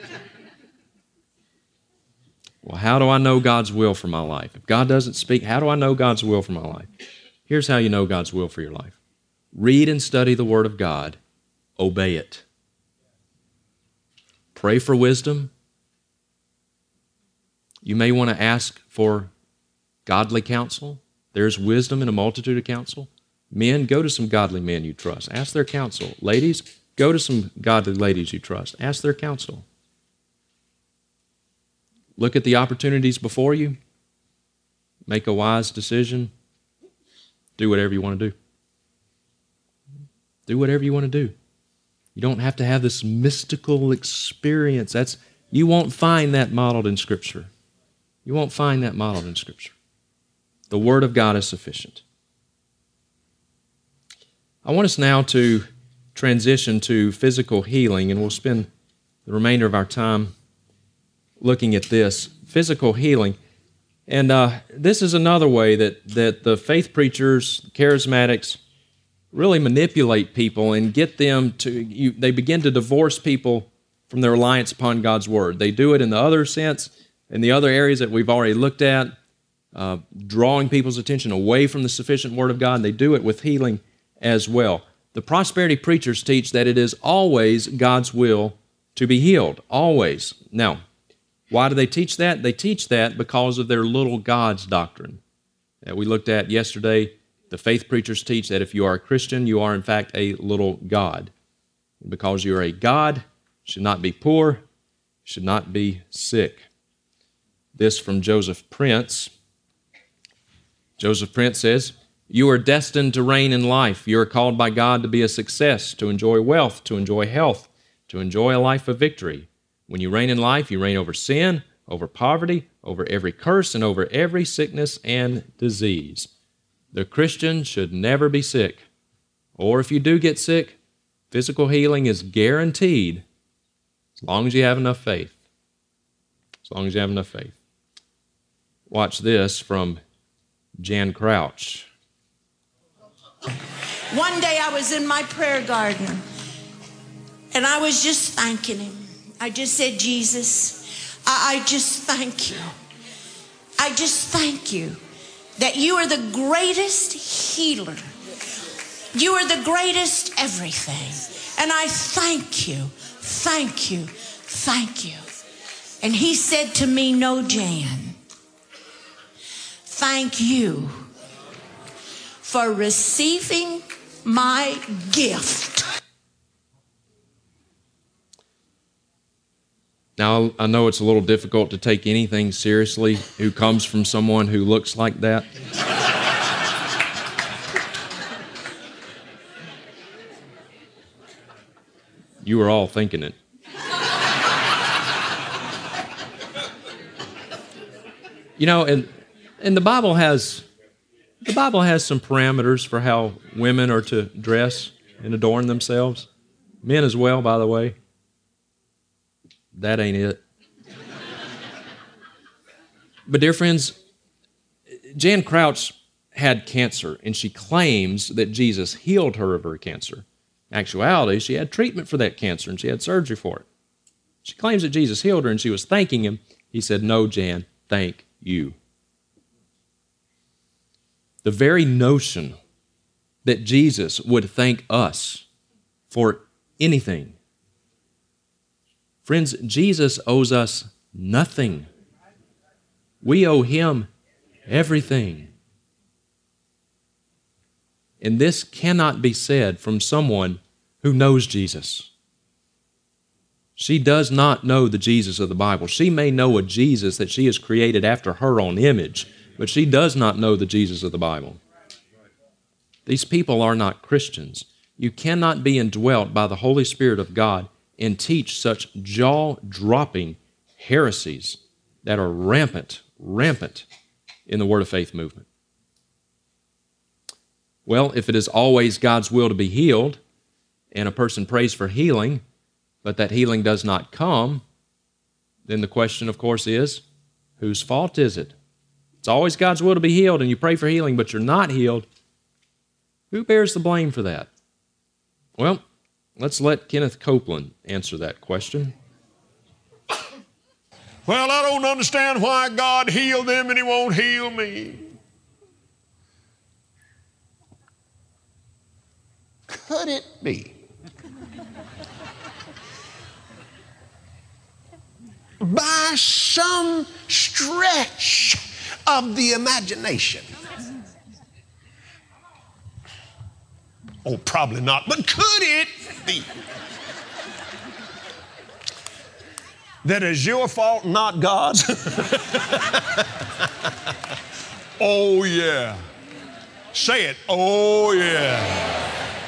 Well, how do I know God's will for my life? If God doesn't speak, how do I know God's will for my life? Here's how you know God's will for your life. Read and study the Word of God. Obey it. Pray for wisdom. You may want to ask for godly counsel. There's wisdom in a multitude of counsel. Men, go to some godly men you trust. Ask their counsel. Ladies, go to some godly ladies you trust. Ask their counsel. Look at the opportunities before you. Make a wise decision. Do whatever you want to do. Do whatever you want to do. You don't have to have this mystical experience. You won't find that modeled in Scripture. You won't find that modeled in Scripture. The Word of God is sufficient. I want us now to transition to physical healing, and we'll spend the remainder of our time looking at this. Physical healing. And this is another way that the faith preachers, charismatics, really manipulate people and get them to, they begin to divorce people from their reliance upon God's Word. They do it in the other sense, in the other areas that we've already looked at, drawing people's attention away from the sufficient Word of God, and they do it with healing as well. The prosperity preachers teach that it is always God's will to be healed, always. Now, why do they teach that? They teach that because of their little gods doctrine that we looked at yesterday. The faith preachers teach that if you are a Christian, you are in fact a little god. And because you are a god, you should not be poor, you should not be sick. This from Joseph Prince. Joseph Prince says, "You are destined to reign in life. You are called by God to be a success, to enjoy wealth, to enjoy health, to enjoy a life of victory. When you reign in life, you reign over sin, over poverty, over every curse, and over every sickness and disease. The Christian should never be sick. Or if you do get sick, physical healing is guaranteed as long as you have enough faith. As long as you have enough faith." Watch this from Jan Crouch. One day I was in my prayer garden, and I was just thanking Him. I just said, "Jesus, I just thank you. I just thank you that you are the greatest healer. You are the greatest everything. And I thank you, thank you, thank you." And He said to me, "No, Jan, thank you for receiving my gift." Now, I know it's a little difficult to take anything seriously who comes from someone who looks like that. You were all thinking it. You know, and the Bible has some parameters for how women are to dress and adorn themselves. Men as well, by the way. That ain't it. But dear friends, Jan Crouch had cancer, and she claims that Jesus healed her of her cancer. In actuality, she had treatment for that cancer, and she had surgery for it. She claims that Jesus healed her, and she was thanking Him. He said, "No, Jan, thank you." The very notion that Jesus would thank us for anything. Friends, Jesus owes us nothing. We owe Him everything. And this cannot be said from someone who knows Jesus. She does not know the Jesus of the Bible. She may know a Jesus that she has created after her own image, but she does not know the Jesus of the Bible. These people are not Christians. You cannot be indwelt by the Holy Spirit of God and teach such jaw-dropping heresies that are rampant in the Word of Faith movement. Well, if it is always God's will to be healed, and a person prays for healing, but that healing does not come, then the question, of course, is, whose fault is it? It's always God's will to be healed, and you pray for healing, but you're not healed. Who bears the blame for that? Well, let's let Kenneth Copeland answer that question. "Well, I don't understand why God healed them and He won't heal me." Could it be? By some stretch of the imagination. Oh, probably not, but could it be that is your fault, not God's? Oh, yeah. Say it. Oh, yeah.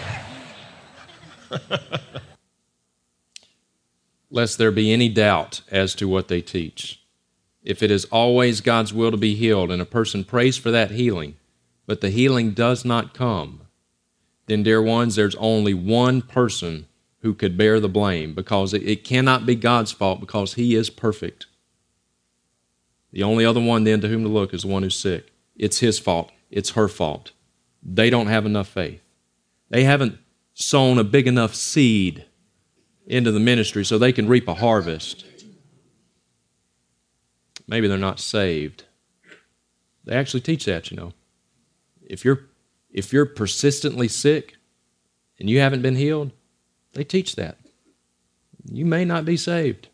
Lest there be any doubt as to what they teach. If it is always God's will to be healed, and a person prays for that healing, but the healing does not come, then, dear ones, there's only one person who could bear the blame, because it cannot be God's fault, because He is perfect. The only other one then to whom to look is the one who's sick. It's his fault. It's her fault. They don't have enough faith. They haven't sown a big enough seed into the ministry so they can reap a harvest. Maybe they're not saved. They actually teach that, you know. If you're persistently sick and you haven't been healed, they teach that. You may not be saved.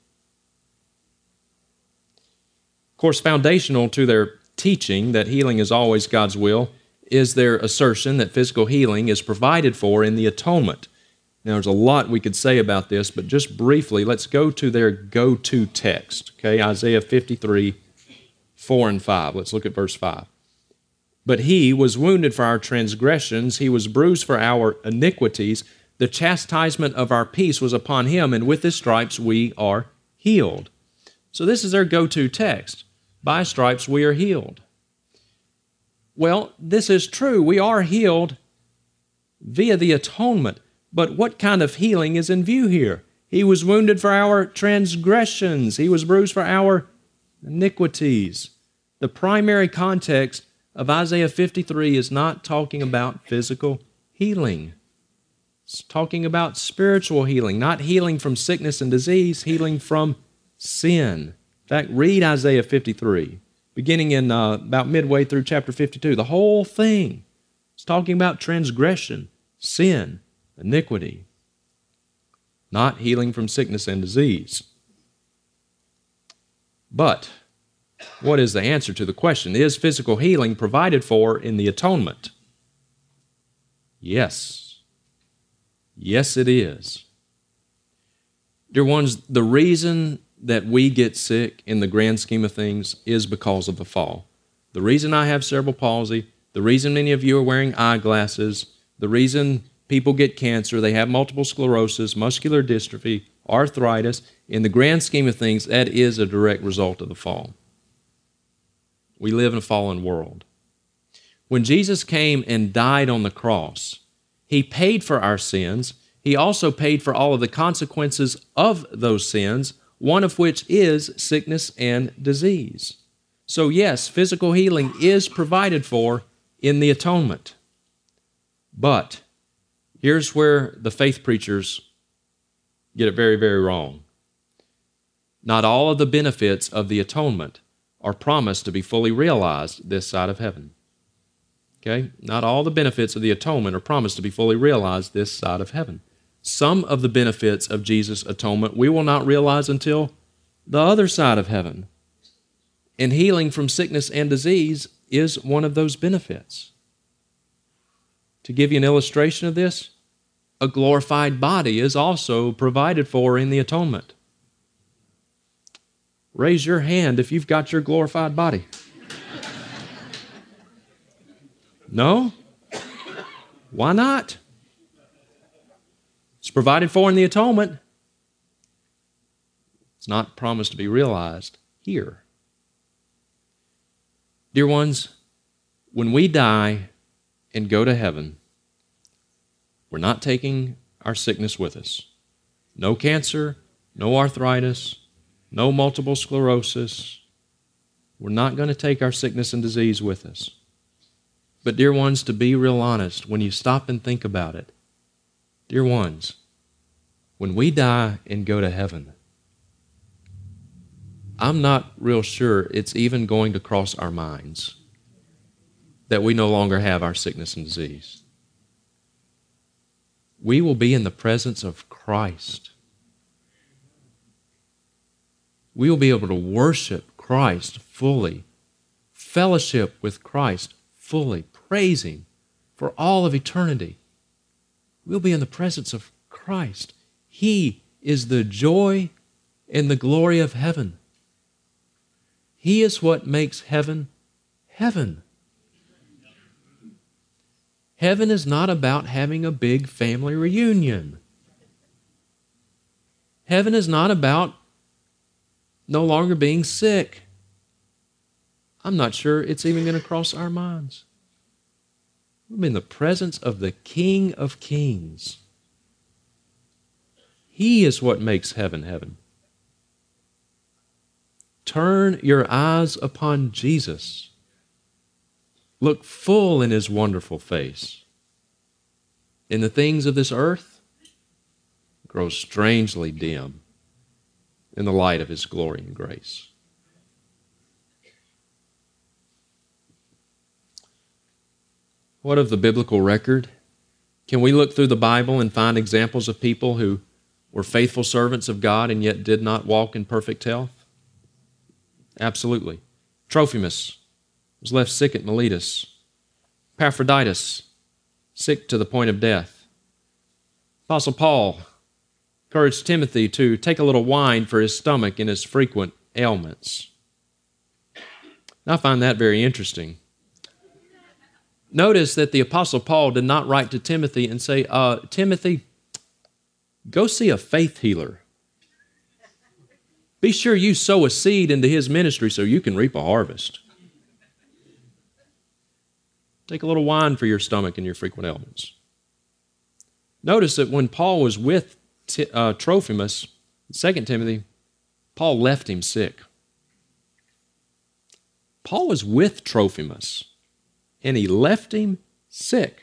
Of course, foundational to their teaching that healing is always God's will is their assertion that physical healing is provided for in the atonement. Now, there's a lot we could say about this, but just briefly, let's go to their go-to text, okay? Isaiah 53, 4 and 5. Let's look at verse 5. But He was wounded for our transgressions, He was bruised for our iniquities. The chastisement of our peace was upon Him, and with His stripes we are healed. So this is their go-to text. By stripes we are healed. Well, this is true. We are healed via the atonement. But what kind of healing is in view here? He was wounded for our transgressions. He was bruised for our iniquities. The primary context of Isaiah 53 is not talking about physical healing. It's talking about spiritual healing, not healing from sickness and disease, healing from sin. In fact, read Isaiah 53, beginning in about midway through chapter 52. The whole thing is talking about transgression, sin, iniquity, not healing from sickness and disease. But what is the answer to the question? Is physical healing provided for in the atonement? Yes. Yes, it is. Dear ones, the reason that we get sick in the grand scheme of things is because of the fall. The reason I have cerebral palsy, the reason many of you are wearing eyeglasses, the reason people get cancer, they have multiple sclerosis, muscular dystrophy, arthritis, in the grand scheme of things, that is a direct result of the fall. We live in a fallen world. When Jesus came and died on the cross, He paid for our sins. He also paid for all of the consequences of those sins, one of which is sickness and disease. So yes, physical healing is provided for in the atonement. But here's where the faith preachers get it very, very wrong. Not all of the benefits of the atonement are promised to be fully realized this side of heaven. Okay? Not all the benefits of the atonement are promised to be fully realized this side of heaven. Some of the benefits of Jesus' atonement we will not realize until the other side of heaven. And healing from sickness and disease is one of those benefits. To give you an illustration of this, a glorified body is also provided for in the atonement. Raise your hand if you've got your glorified body. No? Why not? It's provided for in the atonement. It's not promised to be realized here. Dear ones, when we die and go to heaven, we're not taking our sickness with us. No cancer, no arthritis, no multiple sclerosis. We're not going to take our sickness and disease with us. But dear ones, to be real honest, when you stop and think about it, dear ones, when we die and go to heaven, I'm not real sure it's even going to cross our minds that we no longer have our sickness and disease. We will be in the presence of Christ. We will be able to worship Christ fully, fellowship with Christ fully, praise Him for all of eternity. We'll be in the presence of Christ. He is the joy and the glory of heaven. He is what makes heaven heaven. Heaven is not about having a big family reunion. Heaven is not about no longer being sick. I'm not sure it's even going to cross our minds. We're in the presence of the King of Kings. He is what makes heaven heaven. Turn your eyes upon Jesus. Look full in His wonderful face. In the things of this earth, grow strangely dim in the light of His glory and grace. What of the biblical record? Can we look through the Bible and find examples of people who were faithful servants of God and yet did not walk in perfect health? Absolutely. Trophimus was left sick at Miletus. Epaphroditus, sick to the point of death. Apostle Paul encouraged Timothy to take a little wine for his stomach in his frequent ailments. I find that very interesting. Notice that the Apostle Paul did not write to Timothy and say, Timothy, go see a faith healer. Be sure you sow a seed into his ministry so you can reap a harvest. Take a little wine for your stomach and your frequent ailments. Notice that when Paul was with Trophimus, 2 Timothy, Paul left him sick. Paul was with Trophimus, and he left him sick.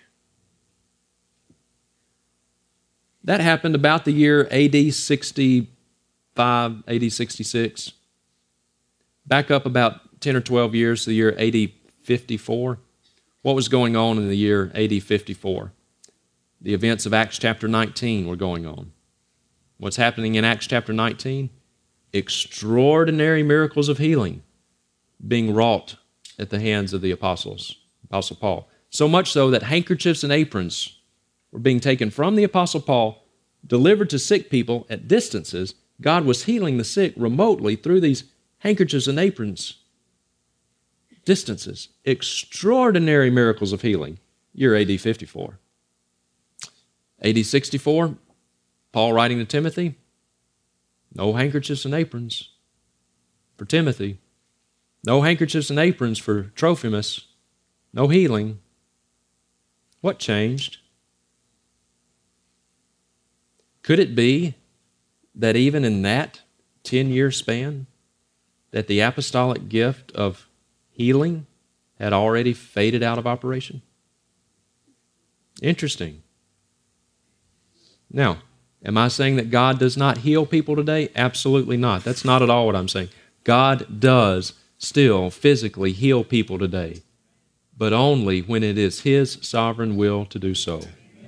That happened about the year AD 65, AD 66. Back up about 10 or 12 years to the year AD 54. What was going on in the year AD 54? The events of Acts chapter 19 were going on. What's happening in Acts chapter 19? Extraordinary miracles of healing being wrought at the hands of the apostles, Apostle Paul. So much so that handkerchiefs and aprons were being taken from the Apostle Paul, delivered to sick people at distances. God was healing the sick remotely through these handkerchiefs and aprons. Distances. Extraordinary miracles of healing. Year AD 54. AD 64, Paul writing to Timothy, no handkerchiefs and aprons for Timothy. No handkerchiefs and aprons for Trophimus. No healing. What changed? Could it be that even in that 10-year span, that the apostolic gift of healing had already faded out of operation? Interesting. Now, am I saying that God does not heal people today? Absolutely not. That's not at all what I'm saying. God does still physically heal people today, but only when it is His sovereign will to do so.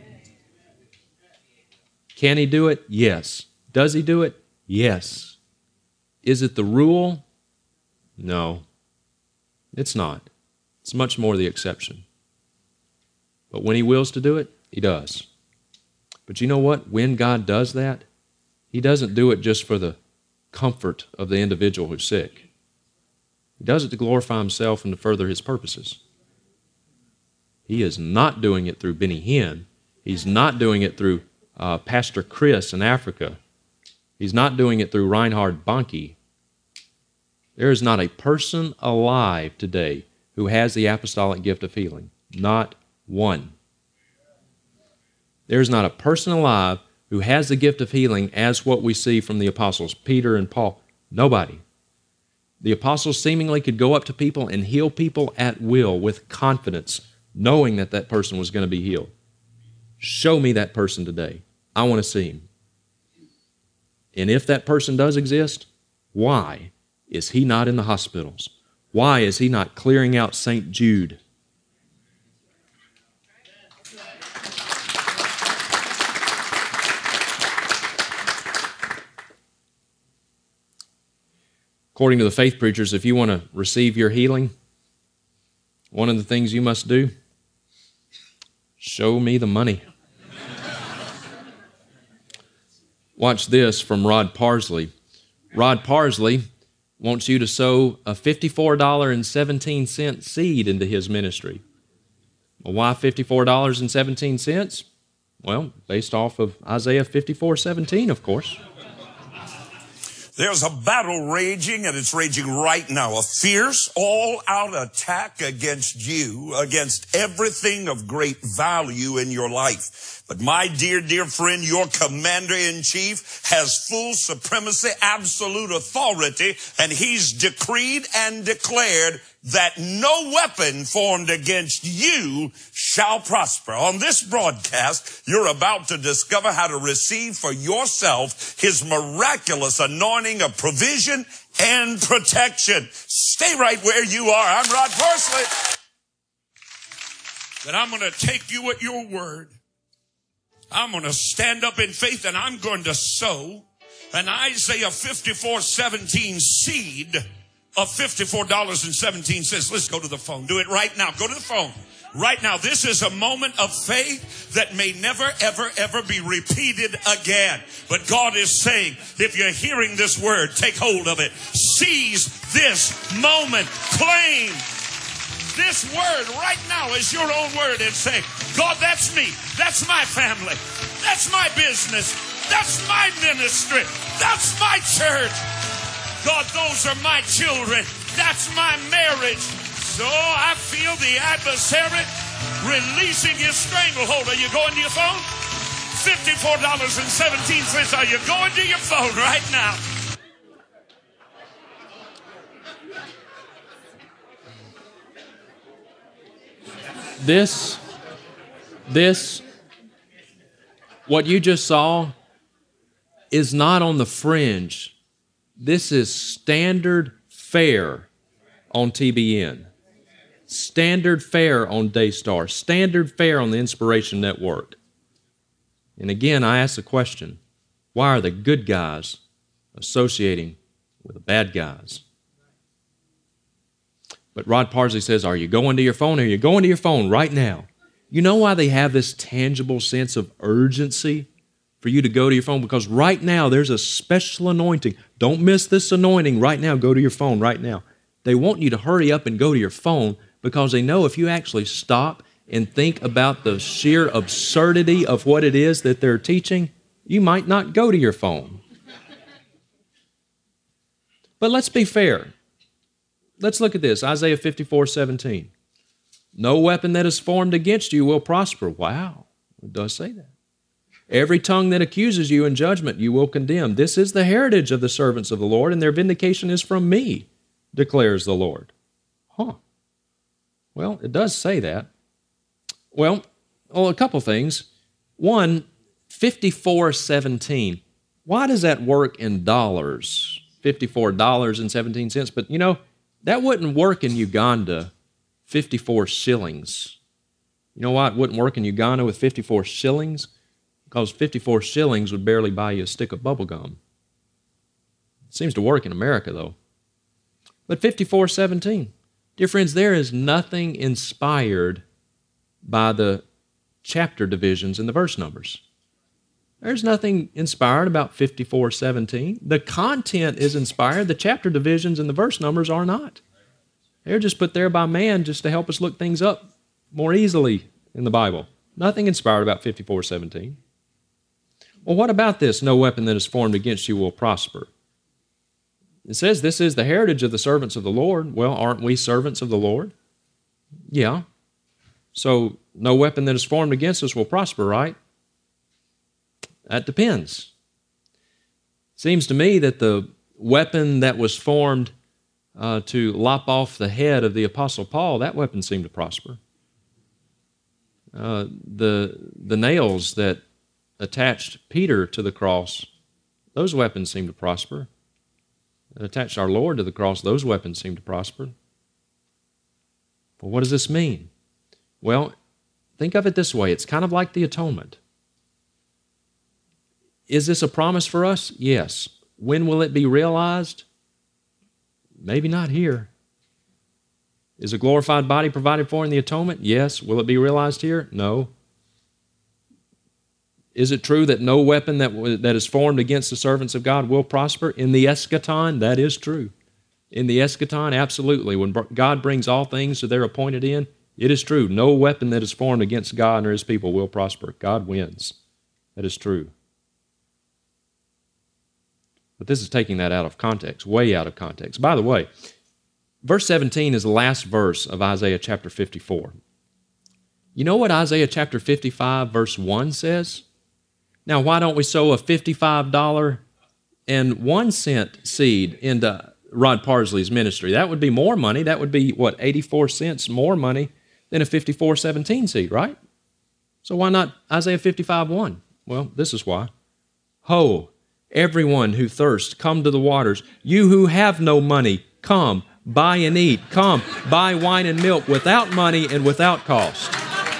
Can He do it? Yes. Does He do it? Yes. Is it the rule? No. It's not. It's much more the exception. But when He wills to do it, He does. But you know what? When God does that, He doesn't do it just for the comfort of the individual who's sick. He does it to glorify Himself and to further His purposes. He is not doing it through Benny Hinn. He's not doing it through Pastor Chris in Africa. He's not doing it through Reinhard Bonnke. There is not a person alive today who has the apostolic gift of healing. Not one. There is not a person alive who has the gift of healing as what we see from the apostles, Peter and Paul. Nobody. The apostles seemingly could go up to people and heal people at will with confidence, knowing that that person was going to be healed. Show me that person today. I want to see him. And if that person does exist, why is he not in the hospitals? Why is he not clearing out St. Jude? According to the faith preachers, if you want to receive your healing, one of the things you must do, show me the money. Watch this from Rod Parsley. Rod Parsley wants you to sow a $54.17 seed into his ministry. Well, why $54.17? Well, based off of Isaiah 54:17, of course. There's a battle raging, and it's raging right now. A fierce, all-out attack against you, against everything of great value in your life. But my dear, dear friend, your commander-in-chief has full supremacy, absolute authority, and he's decreed and declared that no weapon formed against you shall prosper. On this broadcast, you're about to discover how to receive for yourself his miraculous anointing of provision and protection. Stay right where you are. I'm Rod Parsley. And I'm going to take you at your word. I'm going to stand up in faith, and I'm going to sow an Isaiah 54:17 seed of $54.17. Let's go to the phone. Do it right now. Go to the phone. Right now. This is a moment of faith that may never, ever, ever be repeated again. But God is saying, if you're hearing this word, take hold of it. Seize this moment. Claim this word right now as your own word and say, God, that's me. That's my family. That's my business. That's my ministry. That's my church. God, those are my children. That's my marriage. So I feel the adversary releasing his stranglehold. Are you going to your phone? $54.17. Are you going to your phone right now? What you just saw is not on the fringe. This is standard fare on TBN, standard fare on Daystar, standard fare on the Inspiration Network. And again, I ask the question, why are the good guys associating with the bad guys? But Rod Parsley says, are you going to your phone? Are you going to your phone right now? You know why they have this tangible sense of urgency for you to go to your phone? Because right now there's a special anointing. Don't miss this anointing right now. Go to your phone right now. They want you to hurry up and go to your phone because they know if you actually stop and think about the sheer absurdity of what it is that they're teaching, you might not go to your phone. But let's be fair. Let's look at this, Isaiah 54:17. No weapon that is formed against you will prosper. Wow, it does say that. Every tongue that accuses you in judgment you will condemn. This is the heritage of the servants of the Lord, and their vindication is from me, declares the Lord. Well, it does say that. Well, a couple things. One, 54:17. Why does that work in dollars? $54.17. But you know, that wouldn't work in Uganda, 54 shillings. You know why it wouldn't work in Uganda with 54 shillings? Because 54 shillings would barely buy you a stick of bubble gum. It seems to work in America, though. But 54:17. Dear friends, there is nothing inspired by the chapter divisions in the verse numbers. There's nothing inspired about 54:17. The content is inspired. The chapter divisions and the verse numbers are not. They're just put there by man just to help us look things up more easily in the Bible. Nothing inspired about 54:17. Well, what about this? No weapon that is formed against you will prosper. It says this is the heritage of the servants of the Lord. Well, aren't we servants of the Lord? Yeah. So no weapon that is formed against us will prosper, right? That depends. Seems to me that the weapon that was formed to lop off the head of the Apostle Paul, that weapon seemed to prosper. The nails that attached Peter to the cross, those weapons seemed to prosper. That attached our Lord to the cross, those weapons seemed to prosper. But what does this mean? Well, think of it this way. It's kind of like the atonement. Is this a promise for us? Yes. When will it be realized? Maybe not here. Is a glorified body provided for in the atonement? Yes. Will it be realized here? No. Is it true that no weapon that is formed against the servants of God will prosper? In the eschaton, that is true. In the eschaton, absolutely. When God brings all things to their appointed end, it is true. No weapon that is formed against God or His people will prosper. God wins. That is true. But this is taking that out of context, way out of context. By the way, verse 17 is the last verse of Isaiah chapter 54. You know what Isaiah chapter 55 verse 1 says? Now, why don't we sow a $55.01 seed into Rod Parsley's ministry? That would be more money. That would be, 84 cents more money than a 54.17 seed, right? So why not Isaiah 55:1? Well, this is why. Ho, everyone who thirsts, come to the waters. You who have no money, come, buy and eat. Come, buy wine and milk without money and without cost.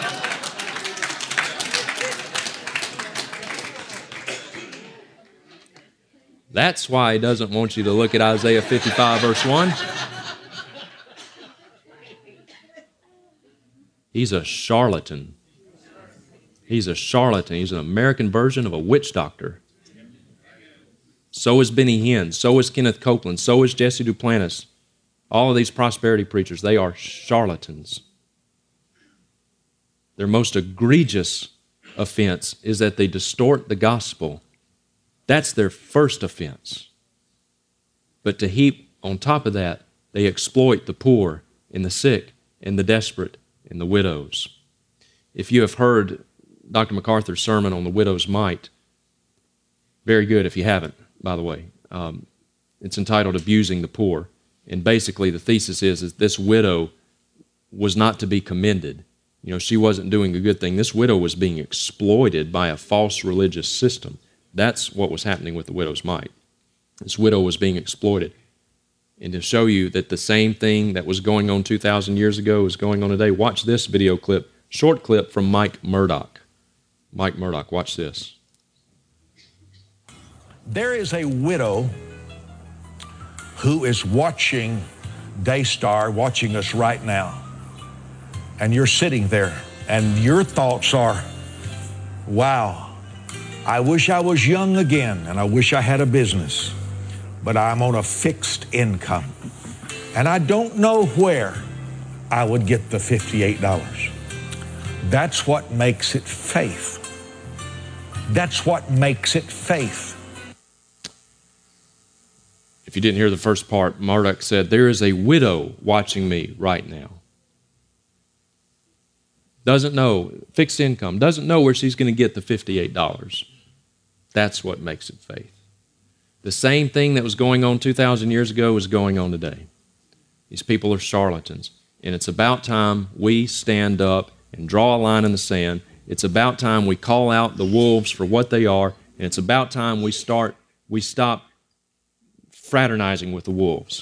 That's why He doesn't want you to look at Isaiah 55, verse 1. He's a charlatan. He's a charlatan. He's an American version of a witch doctor. So is Benny Hinn. So is Kenneth Copeland. So is Jesse Duplantis. All of these prosperity preachers, they are charlatans. Their most egregious offense is that they distort the gospel. That's their first offense. But to heap on top of that, they exploit the poor and the sick and the desperate and the widows. If you have heard Dr. MacArthur's sermon on the widow's mite, very good if you haven't, by the way. It's entitled Abusing the Poor. And basically the thesis is that this widow was not to be commended. You know, she wasn't doing a good thing. This widow was being exploited by a false religious system. That's what was happening with the widow's mite. This widow was being exploited. And to show you that the same thing that was going on 2,000 years ago is going on today, watch this video clip, short clip from Mike Murdock. Mike Murdock, watch this. There is a widow who is watching Daystar, watching us right now. And you're sitting there, and your thoughts are, wow, I wish I was young again, and I wish I had a business, but I'm on a fixed income. And I don't know where I would get the $58. That's what makes it faith. That's what makes it faith. If you didn't hear the first part, Murdoch said, there is a widow watching me right now. Doesn't know, fixed income, doesn't know where she's going to get the $58. That's what makes it faith. The same thing that was going on 2,000 years ago is going on today. These people are charlatans. And it's about time we stand up and draw a line in the sand. It's about time we call out the wolves for what they are. And it's about time we stop fraternizing with the wolves.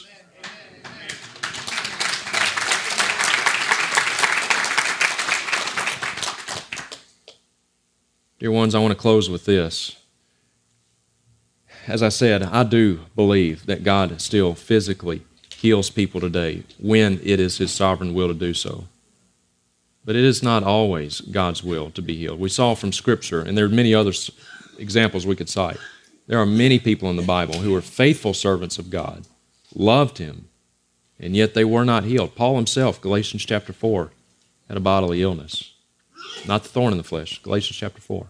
Dear ones, I want to close with this. As I said, I do believe that God still physically heals people today when it is His sovereign will to do so. But it is not always God's will to be healed. We saw from Scripture, and there are many other examples we could cite. There are many people in the Bible who were faithful servants of God, loved Him, and yet they were not healed. Paul himself, Galatians chapter 4, had a bodily illness. Not the thorn in the flesh, Galatians chapter 4.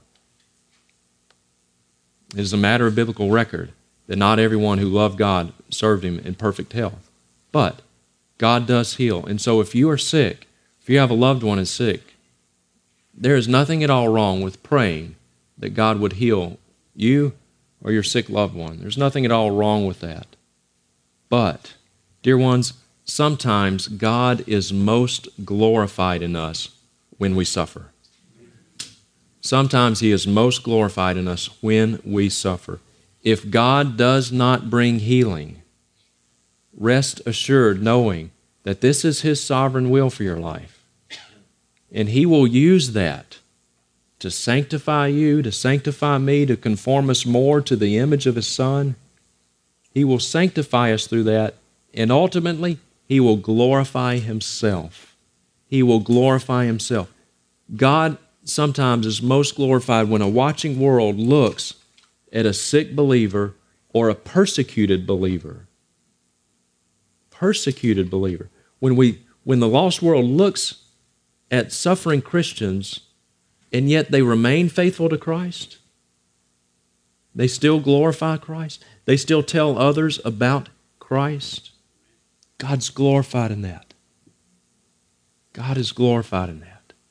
It is a matter of biblical record that not everyone who loved God served Him in perfect health. But God does heal. And so if you are sick, if you have a loved one is sick, there is nothing at all wrong with praying that God would heal you or your sick loved one. There's nothing at all wrong with that. But, dear ones, sometimes God is most glorified in us when we suffer. Sometimes He is most glorified in us when we suffer. If God does not bring healing, rest assured knowing that this is His sovereign will for your life. And He will use that to sanctify you, to sanctify me, to conform us more to the image of His Son. He will sanctify us through that, And ultimately, He will glorify Himself. He will glorify Himself. God sometimes is most glorified when a watching world looks at a sick believer or a persecuted believer. Persecuted believer. When the lost world looks at suffering Christians and yet they remain faithful to Christ, they still glorify Christ, they still tell others about Christ, God's glorified in that. God is glorified in that.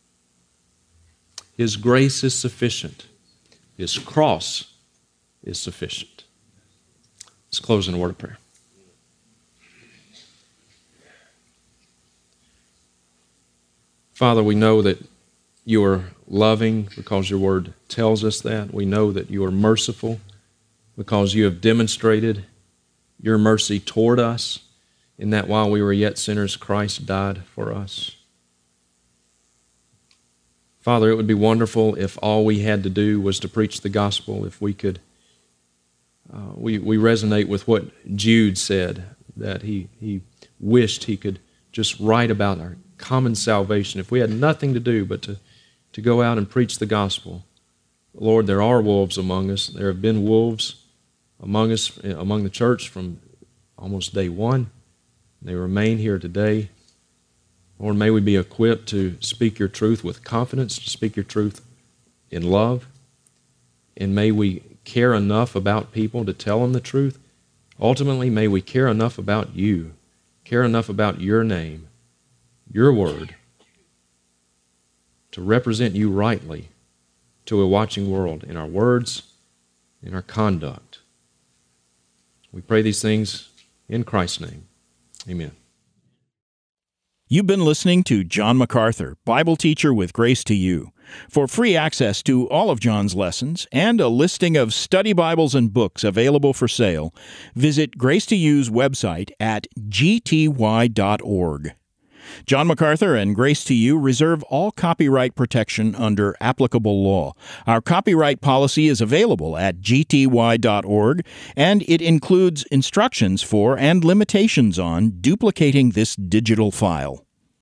His grace is sufficient. His cross is sufficient. Let's close in a word of prayer. Father, we know that you are loving because your word tells us that. We know that you are merciful because you have demonstrated your mercy toward us in that while we were yet sinners, Christ died for us. Father, it would be wonderful if all we had to do was to preach the gospel, if we could. We resonate with what Jude said, that he wished he could just write about our common salvation. If we had nothing to do but to go out and preach the gospel. Lord, there are wolves among us. There have been wolves among us, among the church from almost day one. They remain here today. Lord, may we be equipped to speak your truth with confidence, to speak your truth in love, and may we care enough about people to tell them the truth. Ultimately, may we care enough about you, care enough about your name, your word, to represent you rightly to a watching world in our words, in our conduct. We pray these things in Christ's name. Amen. You've been listening to John MacArthur, Bible teacher with Grace to You. For free access to all of John's lessons and a listing of study Bibles and books available for sale, visit Grace to You's website at gty.org. John MacArthur and Grace to You reserve all copyright protection under applicable law. Our copyright policy is available at gty.org, and it includes instructions for and limitations on duplicating this digital file.